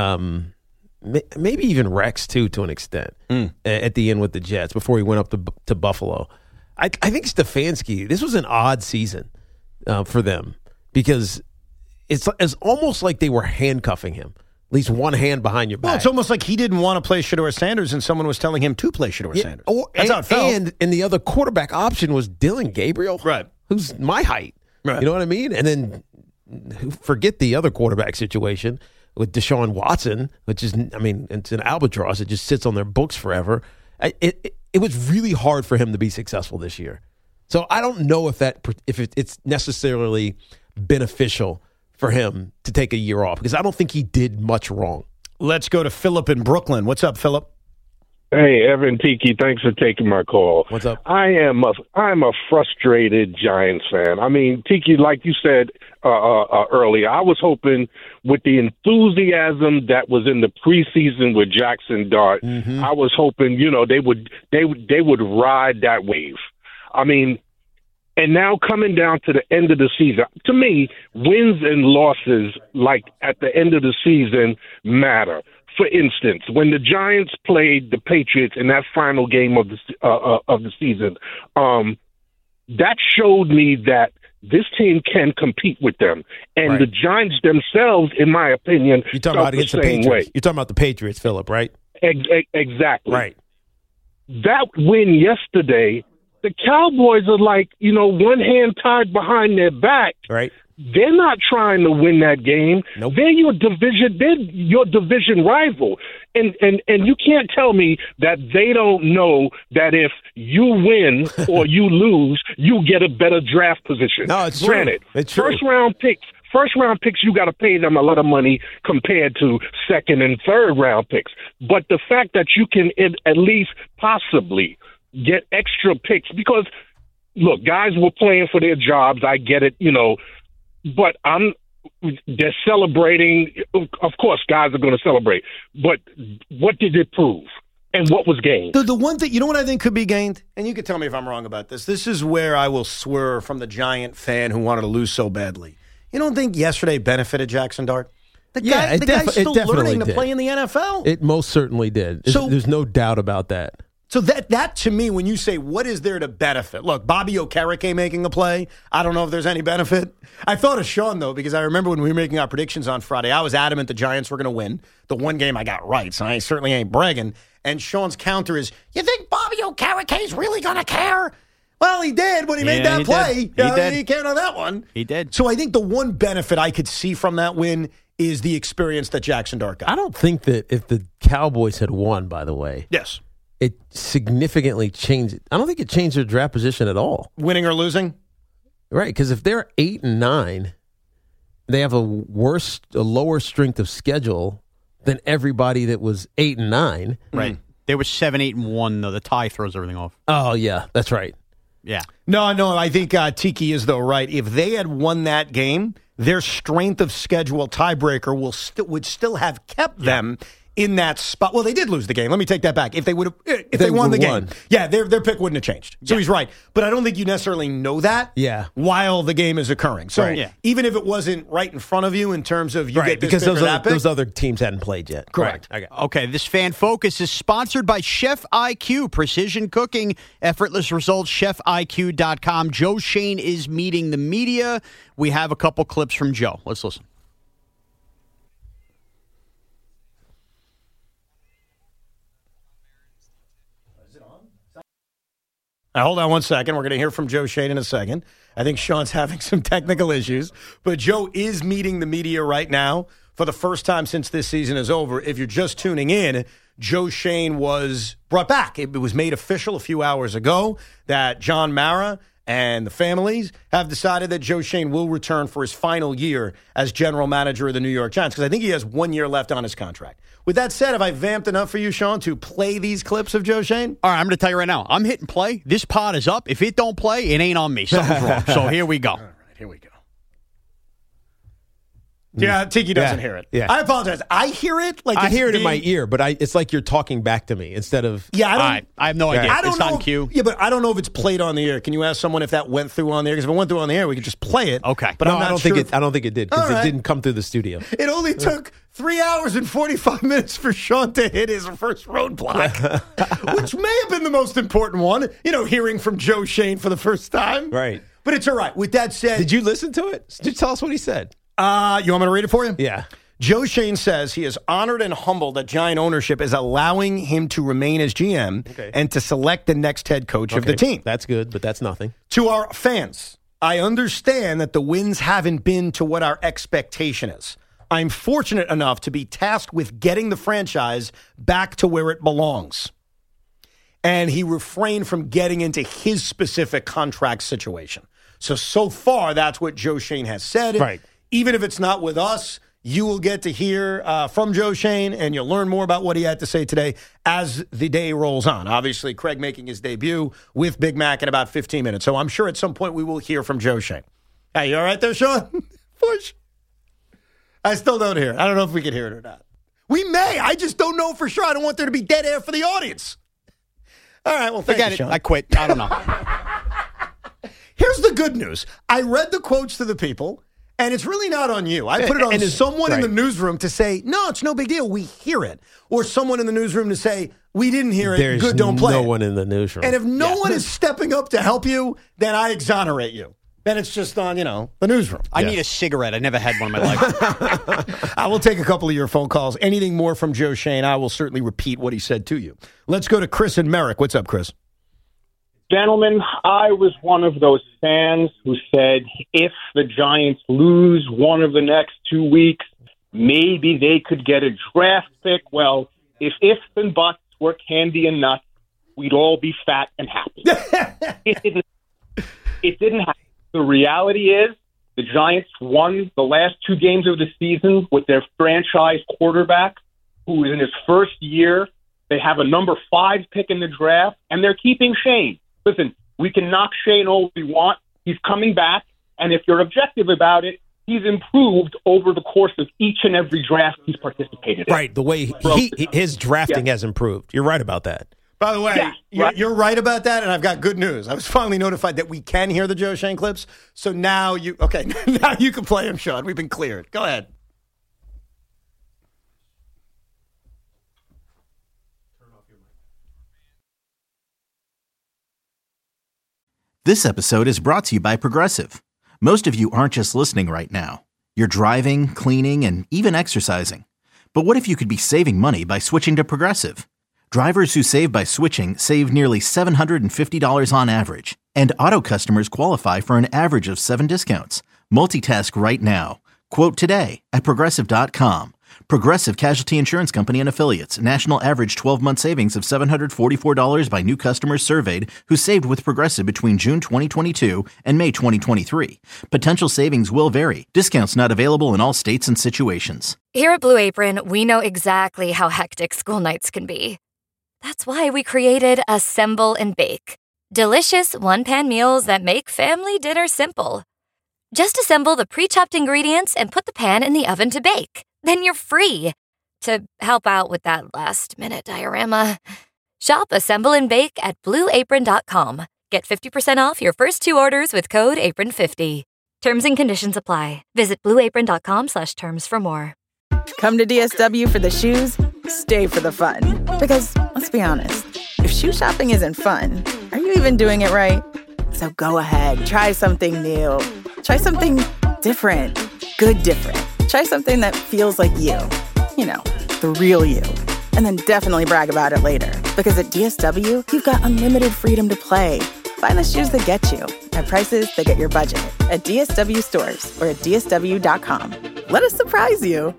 Maybe even Rex too, to an extent, at the end with the Jets before he went up to Buffalo. I think Stefanski, this was an odd season for them, because it's almost like they were handcuffing him. At least one hand behind your back. Well, it's almost like he didn't want to play Shedeur Sanders, and someone was telling him to play Shedeur Sanders. That's how it felt. And the other quarterback option was Dylan Gabriel, right? Who's my height. Right. You know what I mean? And then forget the other quarterback situation with Deshaun Watson, which is, it's an albatross. It just sits on their books forever. It was really hard for him to be successful this year. So I don't know if it's necessarily beneficial for him to take a year off, because I don't think he did much wrong. Let's go to Philip in Brooklyn. What's up, Philip? Hey, Evan, Tiki, thanks for taking my call. What's up? I'm a frustrated Giants fan. Tiki, like you said earlier, I was hoping with the enthusiasm that was in the preseason with Jackson Dart, I was hoping, they would ride that wave. And now coming down to the end of the season, to me, wins and losses, like at the end of the season, matter. For instance, when the Giants played the Patriots in that final game of the season, that showed me that this team can compete with them. And the Giants themselves, in my opinion, you're talking about against the Patriots. You're talking about the Patriots, Philip, right? Exactly. Right. That win yesterday, the Cowboys are like, one hand tied behind their back. Right. They're not trying to win that game. Nope. They're your division rival. And you can't tell me that they don't know that if you win or you lose, you get a better draft position. No, it's Granted, true. It's true. First round picks, you got to pay them a lot of money compared to second and third round picks. But the fact that you can at least possibly get extra picks, because look, guys were playing for their jobs. I get it, but they're celebrating. Of course, guys are going to celebrate. But what did it prove? And what was gained? The one thing, you know what I think could be gained? And you can tell me if I'm wrong about this. This is where I will swerve from the Giant fan who wanted to lose so badly. You don't think yesterday benefited Jackson Dart? The guy's still learning to play in the NFL. It most certainly did. There's no doubt about that. So that to me, when you say, what is there to benefit? Look, Bobby Okereke making a play, I don't know if there's any benefit. I thought of Sean, though, because I remember when we were making our predictions on Friday, I was adamant the Giants were going to win. The one game I got right, so I certainly ain't bragging. And Sean's counter is, you think Bobby Okereke's really going to care? Well, he did when he made that play. He did. He cared on that one. He did. So I think the one benefit I could see from that win is the experience that Jackson Dart got. I don't think that if the Cowboys had won, by the way. Yes. It significantly changed. I don't think it changed their draft position at all. Winning or losing? Right, because if they're 8-9, they have a lower strength of schedule than everybody that was 8-9. Right. They were 7-8-1, though. The tie throws everything off. Oh, yeah, that's right. Yeah. No, I think Tiki is, though, right. If they had won that game, their strength of schedule tiebreaker would still have kept them in that spot. Well, they did lose the game. Let me take that back. If they won the game, their pick wouldn't have changed. So he's right. But I don't think you necessarily know that while the game is occurring. So even if it wasn't right in front of you in terms of you get this because pick or that pick, those other teams hadn't played yet. Correct. Okay, this Fan Focus is sponsored by Chef IQ, precision cooking, effortless results, chefiq.com. Joe Shane is meeting the media. We have a couple clips from Joe. Let's listen. Hold on one second. We're going to hear from Joe Shane in a second. I think Sean's having some technical issues. But Joe is meeting the media right now for the first time since this season is over. If you're just tuning in, Joe Shane was brought back. It was made official a few hours ago that John Mara and the families have decided that Joe Shane will return for his final year as general manager of the New York Giants, because I think he has 1 year left on his contract. With that said, have I vamped enough for you, Sean, to play these clips of Joe Shane? All right, I'm going to tell you right now. I'm hitting play. This pod is up. If it don't play, it ain't on me. Something's wrong. So here we go. All right, here we go. Yeah, Tiki doesn't hear it. Yeah. I apologize. I hear it. I hear it in my ear, but it's like you're talking back to me instead of. I have no idea. It's on cue. Yeah, but I don't know if it's played on the air. Can you ask someone if that went through on the air? Because if it went through on the air, we could just play it. Okay, but I don't think it did because it didn't come through the studio. It only took 3 hours and 45 minutes for Sean to hit his first roadblock, which may have been the most important one. Hearing from Joe Shane for the first time. Right. But it's all right. With that said, did you listen to it? Did you tell us what he said? You want me to read it for you? Yeah. Joe Shane says he is honored and humbled that Giant ownership is allowing him to remain as GM and to select the next head coach of the team. That's good, but that's nothing. To our fans, I understand that the wins haven't been to what our expectation is. I'm fortunate enough to be tasked with getting the franchise back to where it belongs. And he refrained from getting into his specific contract situation. So far, that's what Joe Shane has said. Right. Even if it's not with us, you will get to hear from Joe Shane, and you'll learn more about what he had to say today as the day rolls on. Obviously, Craig making his debut with Big Mac in about 15 minutes. So I'm sure at some point we will hear from Joe Shane. Hey, you all right there, Sean? Push. I still don't hear it. I don't know if we can hear it or not. We may. I just don't know for sure. I don't want there to be dead air for the audience. All right, well, forget it. Sean. I quit. I don't know. Here's the good news. I read the quotes to the people, and it's really not on you. I put it on someone in the newsroom to say, no, it's no big deal. We hear it. Or someone in the newsroom to say, we didn't hear it. There's good, don't play no it. one in the newsroom. And if no one is stepping up to help you, then I exonerate you. Then it's just on, the newsroom. I need a cigarette. I never had one in my life. I will take a couple of your phone calls. Anything more from Joe Shane, I will certainly repeat what he said to you. Let's go to Chris and Merrick. What's up, Chris? Gentlemen, I was one of those fans who said if the Giants lose one of the next 2 weeks, maybe they could get a draft pick. Well, if ifs and buts were candy and nuts, we'd all be fat and happy. It didn't happen. The reality is the Giants won the last 2 games of the season with their franchise quarterback, who is in his first year. They have a number 5 pick in the draft, and they're keeping Shane. Listen, we can knock Shane all we want. He's coming back, and if you're objective about it, he's improved over the course of each and every draft he's participated in. Right, the way his drafting has improved. You're right about that. By the way, you're right about that, and I've got good news. I was finally notified that we can hear the Joe Shane clips, so now you can play them, Sean. We've been cleared. Go ahead. This episode is brought to you by Progressive. Most of you aren't just listening right now. You're driving, cleaning, and even exercising. But what if you could be saving money by switching to Progressive? Drivers who save by switching save nearly $750 on average. And auto customers qualify for an average of 7 discounts. Multitask right now. Quote today at Progressive.com. Progressive Casualty Insurance Company and Affiliates. National average 12-month savings of $744 by new customers surveyed who saved with Progressive between June 2022 and May 2023. Potential savings will vary. Discounts not available in all states and situations. Here at Blue Apron, we know exactly how hectic school nights can be. That's why we created Assemble and Bake. Delicious one-pan meals that make family dinner simple. Just assemble the pre-chopped ingredients and put the pan in the oven to bake. Then you're free to help out with that last-minute diorama. Shop Assemble and Bake at BlueApron.com. Get 50% off your first 2 orders with code APRON50. Terms and conditions apply. Visit BlueApron.com/terms for more. Come to DSW for the shoes, stay for the fun. Because, let's be honest, if shoe shopping isn't fun, are you even doing it right? So go ahead, try something new. Try something different. Good different. Try something that feels like you. You know, the real you. And then definitely brag about it later. Because at DSW, you've got unlimited freedom to play. Find the shoes that get you at prices that get your budget. At DSW stores or at DSW.com. Let us surprise you.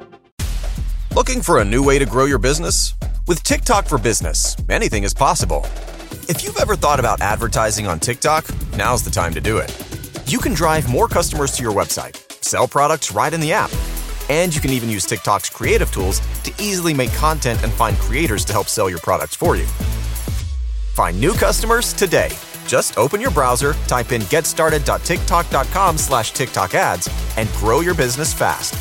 Looking for a new way to grow your business? With TikTok for Business, anything is possible. If you've ever thought about advertising on TikTok, now's the time to do it. You can drive more customers to your website, sell products right in the app, and you can even use TikTok's creative tools to easily make content and find creators to help sell your products for you. Find new customers today. Just open your browser, type in getstarted.tiktok.com/TikTok ads, and grow your business fast.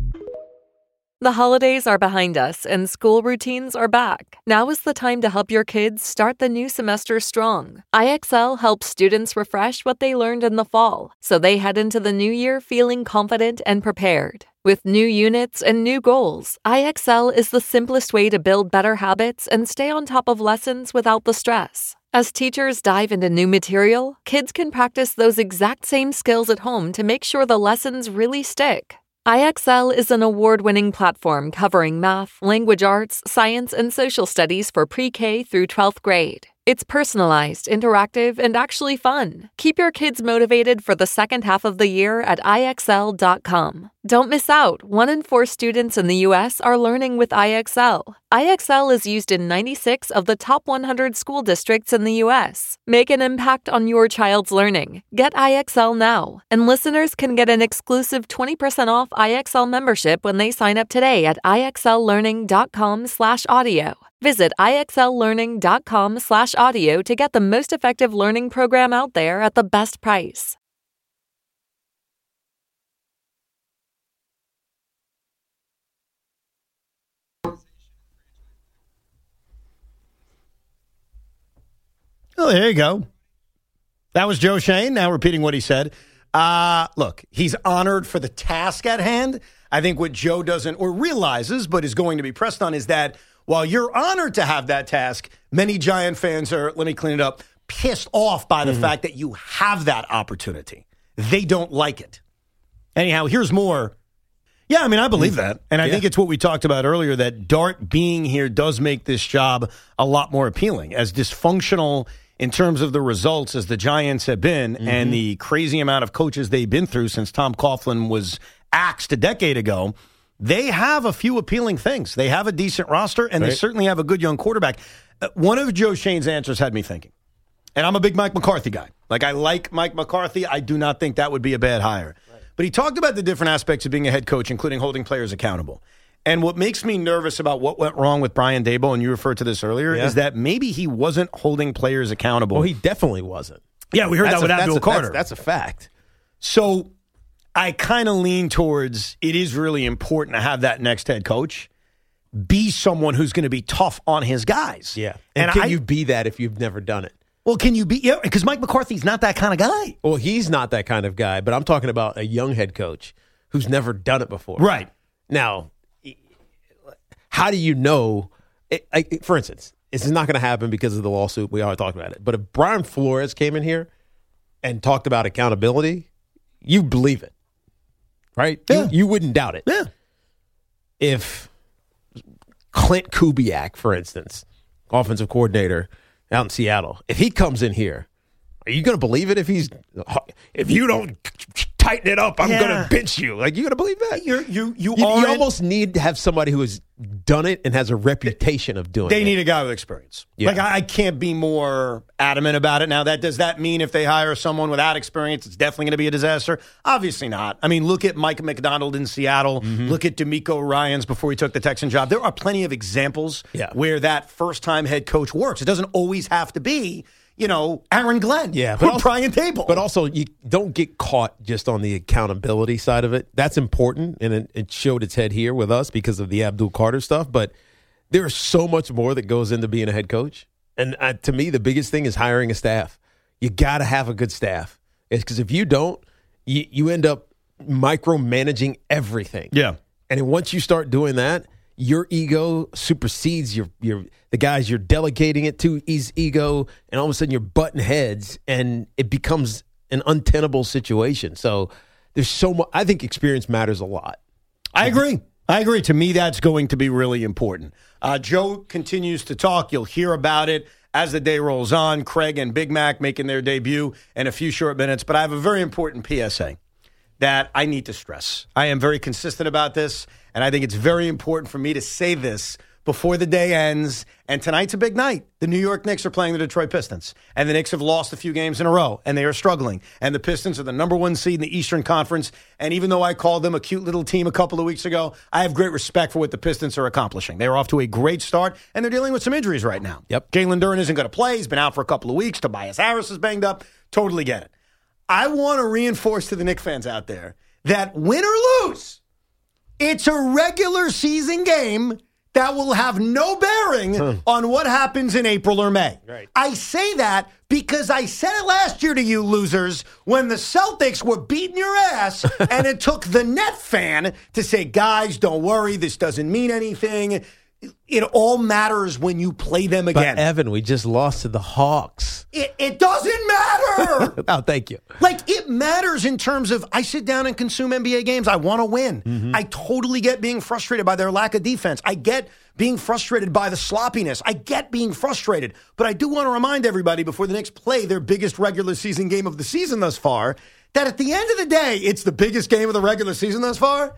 The holidays are behind us and school routines are back. Now is the time to help your kids start the new semester strong. IXL helps students refresh what they learned in the fall, so they head into the new year feeling confident and prepared. With new units and new goals, IXL is the simplest way to build better habits and stay on top of lessons without the stress. As teachers dive into new material, kids can practice those exact same skills at home to make sure the lessons really stick. IXL is an award-winning platform covering math, language arts, science, and social studies for pre-K through 12th grade. It's personalized, interactive, and actually fun. Keep your kids motivated for the second half of the year at IXL.com. Don't miss out. 1 in 4 students in the U.S. are learning with IXL. IXL is used in 96 of the top 100 school districts in the U.S. Make an impact on your child's learning. Get IXL now. And listeners can get an exclusive 20% off IXL membership when they sign up today at IXLlearning.com/audio. Visit IXLlearning.com/audio to get the most effective learning program out there at the best price. Oh, there you go. That was Joe Shane, now repeating what he said. Look, he's honored for the task at hand. I think what Joe doesn't or realizes but is going to be pressed on is that while you're honored to have that task, many Giant fans are, let me clean it up, pissed off by the fact that you have that opportunity. They don't like it. Anyhow, here's more. Yeah, I mean, I believe that. And I think it's what we talked about earlier, that Dart being here does make this job a lot more appealing. As dysfunctional in terms of the results as the Giants have been and the crazy amount of coaches they've been through since Tom Coughlin was axed a decade ago, they have a few appealing things. They have a decent roster, and they certainly have a good young quarterback. One of Joe Schoen's answers had me thinking, and I'm a big Mike McCarthy guy. Like, I like Mike McCarthy. I do not think that would be a bad hire. But he talked about the different aspects of being a head coach, including holding players accountable. And what makes me nervous about what went wrong with Brian Daboll, and you referred to this earlier, is that maybe he wasn't holding players accountable. Well, he definitely wasn't. Yeah, we heard that with Abdul Carter. That's a fact. So I kind of lean towards it is really important to have that next head coach be someone who's going to be tough on his guys. Yeah. And can you be that if you've never done it? Well, can you be? Yeah, because Mike McCarthy's not that kind of guy. Well, he's not that kind of guy, but I'm talking about a young head coach who's never done it before. Right. Now, how do you know? For instance, this is not going to happen because of the lawsuit. We already talked about it. But if Brian Flores came in here and talked about accountability, you believe it, right? Yeah. You wouldn't doubt it. Yeah. If Clint Kubiak, for instance, offensive coordinator out in Seattle, if he comes in here, are you going to believe it? If you don't tighten it up, I'm going to bench you. Like, you going to believe that? You almost need to have somebody who has done it and has a reputation of doing it. They need a guy with experience. Yeah. Like, I can't be more adamant about it. Now, does that mean if they hire someone without experience, it's definitely going to be a disaster? Obviously not. I mean, look at Mike McDonald in Seattle. Look at DeMeco Ryans before he took the Texan job. There are plenty of examples where that first-time head coach works. It doesn't always have to be, Aaron Glenn or Brian Daboll. But also, you don't get caught just on the accountability side of it. That's important, and it showed its head here with us because of the Abdul Carter stuff. But there is so much more that goes into being a head coach. And to me, the biggest thing is hiring a staff. You got to have a good staff. It's because if you don't, you end up micromanaging everything. Yeah. And then once you start doing that, your ego supersedes the guys you're delegating it to, his ego, and all of a sudden you're butting heads, and it becomes an untenable situation. So there's so much. I think experience matters a lot. I agree. To me, that's going to be really important. Joe continues to talk. You'll hear about it as the day rolls on. Craig and Big Mac making their debut in a few short minutes. But I have a very important PSA that I need to stress. I am very consistent about this, and I think it's very important for me to say this before the day ends. And tonight's a big night. The New York Knicks are playing the Detroit Pistons, and the Knicks have lost a few games in a row, and they are struggling. And the Pistons are the number one seed in the Eastern Conference. And even though I called them a cute little team a couple of weeks ago, I have great respect for what the Pistons are accomplishing. They're off to a great start, and they're dealing with some injuries right now. Yep. Jalen Duren isn't going to play. He's been out for a couple of weeks. Tobias Harris is banged up. Totally get it. I want to reinforce to the Knicks fans out there that win or lose, it's a regular season game that will have no bearing on what happens in April or May. Right. I say that because I said it last year to you losers when the Celtics were beating your ass and it took the Net fan to say, guys, don't worry, this doesn't mean anything. It all matters when you play them again. But Evan, we just lost to the Hawks. It doesn't matter. Oh, thank you. Like, it matters in terms of I sit down and consume NBA games. I want to win. I totally get being frustrated by their lack of defense. I get being frustrated by the sloppiness. I get being frustrated. But I do want to remind everybody before the Knicks play their biggest regular season game of the season thus far, that at the end of the day, it's the biggest game of the regular season thus far.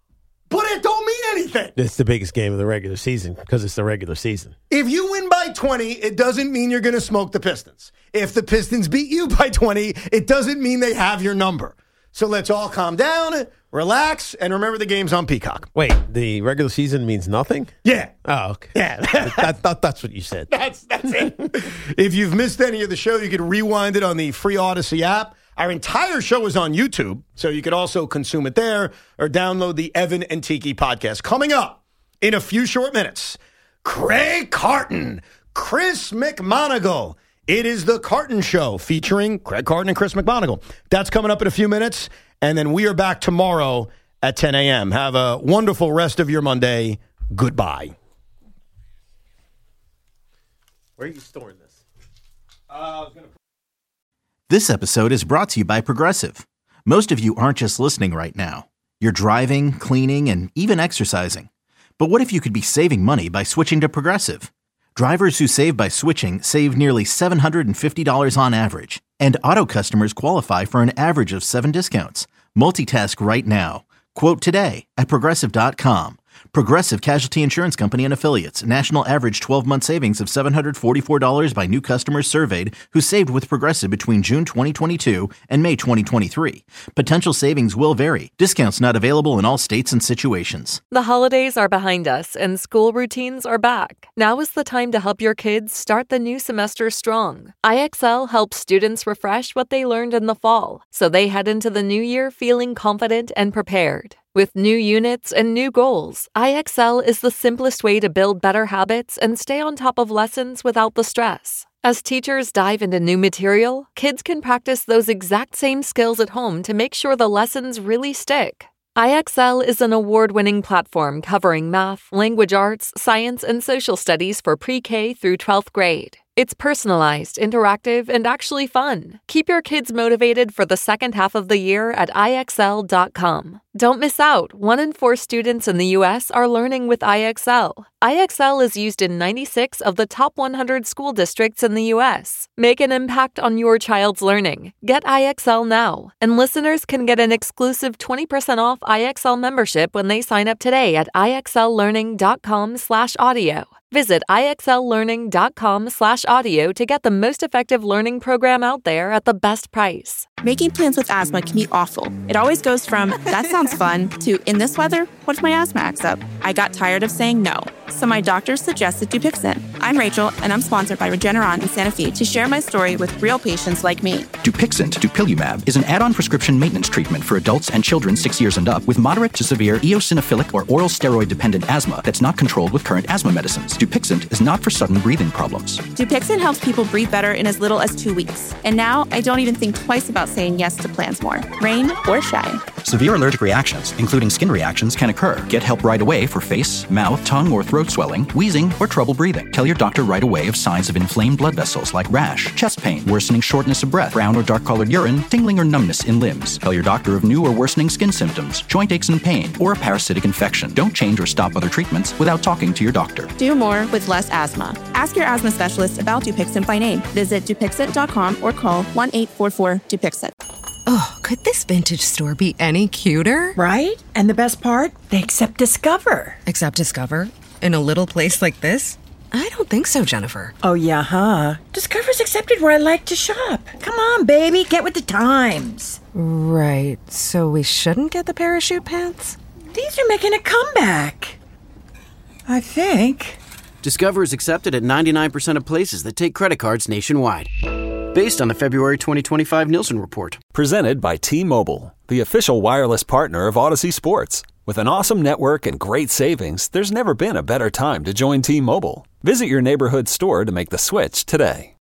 But it don't mean anything. It's the biggest game of the regular season because it's the regular season. If you win by 20, it doesn't mean you're going to smoke the Pistons. If the Pistons beat you by 20, it doesn't mean they have your number. So let's all calm down, relax, and remember the game's on Peacock. Wait, the regular season means nothing? Yeah. Oh, okay. Yeah. I thought that's what you said. That's it. If you've missed any of the show, you can rewind it on the free Odyssey app. Our entire show is on YouTube, so you could also consume it there or download the Evan and Tiki podcast. Coming up in a few short minutes, Craig Carton, Chris McMonagle. It is the Carton Show featuring Craig Carton and Chris McMonagle. That's coming up in a few minutes, and then we are back tomorrow at 10 a.m. Have a wonderful rest of your Monday. Goodbye. Where are you storing this? This episode is brought to you by Progressive. Most of you aren't just listening right now. You're driving, cleaning, and even exercising. But what if you could be saving money by switching to Progressive? Drivers who save by switching save nearly $750 on average. And Auto customers qualify for an average of 7 discounts. Multitask right now. Quote today at Progressive.com. Progressive Casualty Insurance Company and Affiliates. National average 12-month savings of $744 by new customers surveyed who saved with Progressive between June 2022 and May 2023. Potential savings will vary. Discounts not available in all states and situations. The holidays are behind us and school routines are back. Now is the time to help your kids start the new semester strong. IXL helps students refresh what they learned in the fall, so they head into the new year feeling confident and prepared. With new units and new goals, IXL is the simplest way to build better habits and stay on top of lessons without the stress. As teachers dive into new material, kids can practice those exact same skills at home to make sure the lessons really stick. IXL is an award-winning platform covering math, language arts, science, and social studies for pre-K through 12th grade. It's personalized, interactive, and actually fun. Keep your kids motivated for the second half of the year at IXL.com. Don't miss out. 1 in 4 students in the U.S. are learning with IXL. IXL is used in 96 of the top 100 school districts in the U.S. Make an impact on your child's learning. Get IXL now. And listeners can get an exclusive 20% off IXL membership when they sign up today at IXLlearning.com/audio. Visit IXLlearning.com/audio to get the most effective learning program out there at the best price. Making plans with asthma can be awful. It always goes from, that sounds fun, to, in this weather, what if my asthma acts up? I got tired of saying no, so my doctor suggested Dupixent. I'm Rachel, and I'm sponsored by Regeneron in Santa Fe to share my story with real patients like me. Dupixent, dupilumab, is an add-on prescription maintenance treatment for adults and children 6 years and up with moderate to severe eosinophilic or oral steroid-dependent asthma that's not controlled with current asthma medicines. Dupixent is not for sudden breathing problems. Dupixent helps people breathe better in as little as 2 weeks. And now I don't even think twice about saying yes to plans more, rain or shine. Severe allergic reactions, including skin reactions, can occur. Get help right away for face, mouth, tongue, or throat swelling, wheezing, or trouble breathing. Tell your doctor right away of signs of inflamed blood vessels like rash, chest pain, worsening shortness of breath, brown or dark-colored urine, tingling or numbness in limbs. Tell your doctor of new or worsening skin symptoms, joint aches and pain, or a parasitic infection. Don't change or stop other treatments without talking to your doctor. Do more with less asthma. Ask your asthma specialist about Dupixent by name. Visit Dupixent.com or call 1-844-DUPIXENT. Oh, could this vintage store be any cuter? Right? And the best part? They accept Discover. Accept Discover? In a little place like this? I don't think so, Jennifer. Oh, yeah, huh? Discover's accepted where I like to shop. Come on, baby, get with the times. Right, so we shouldn't get the parachute pants? These are making a comeback. I think. Discover is accepted at 99% of places that take credit cards nationwide. Based on the February 2025 Nielsen report. Presented by T-Mobile, the official wireless partner of Odyssey Sports. With an awesome network and great savings, there's never been a better time to join T-Mobile. Visit your neighborhood store to make the switch today.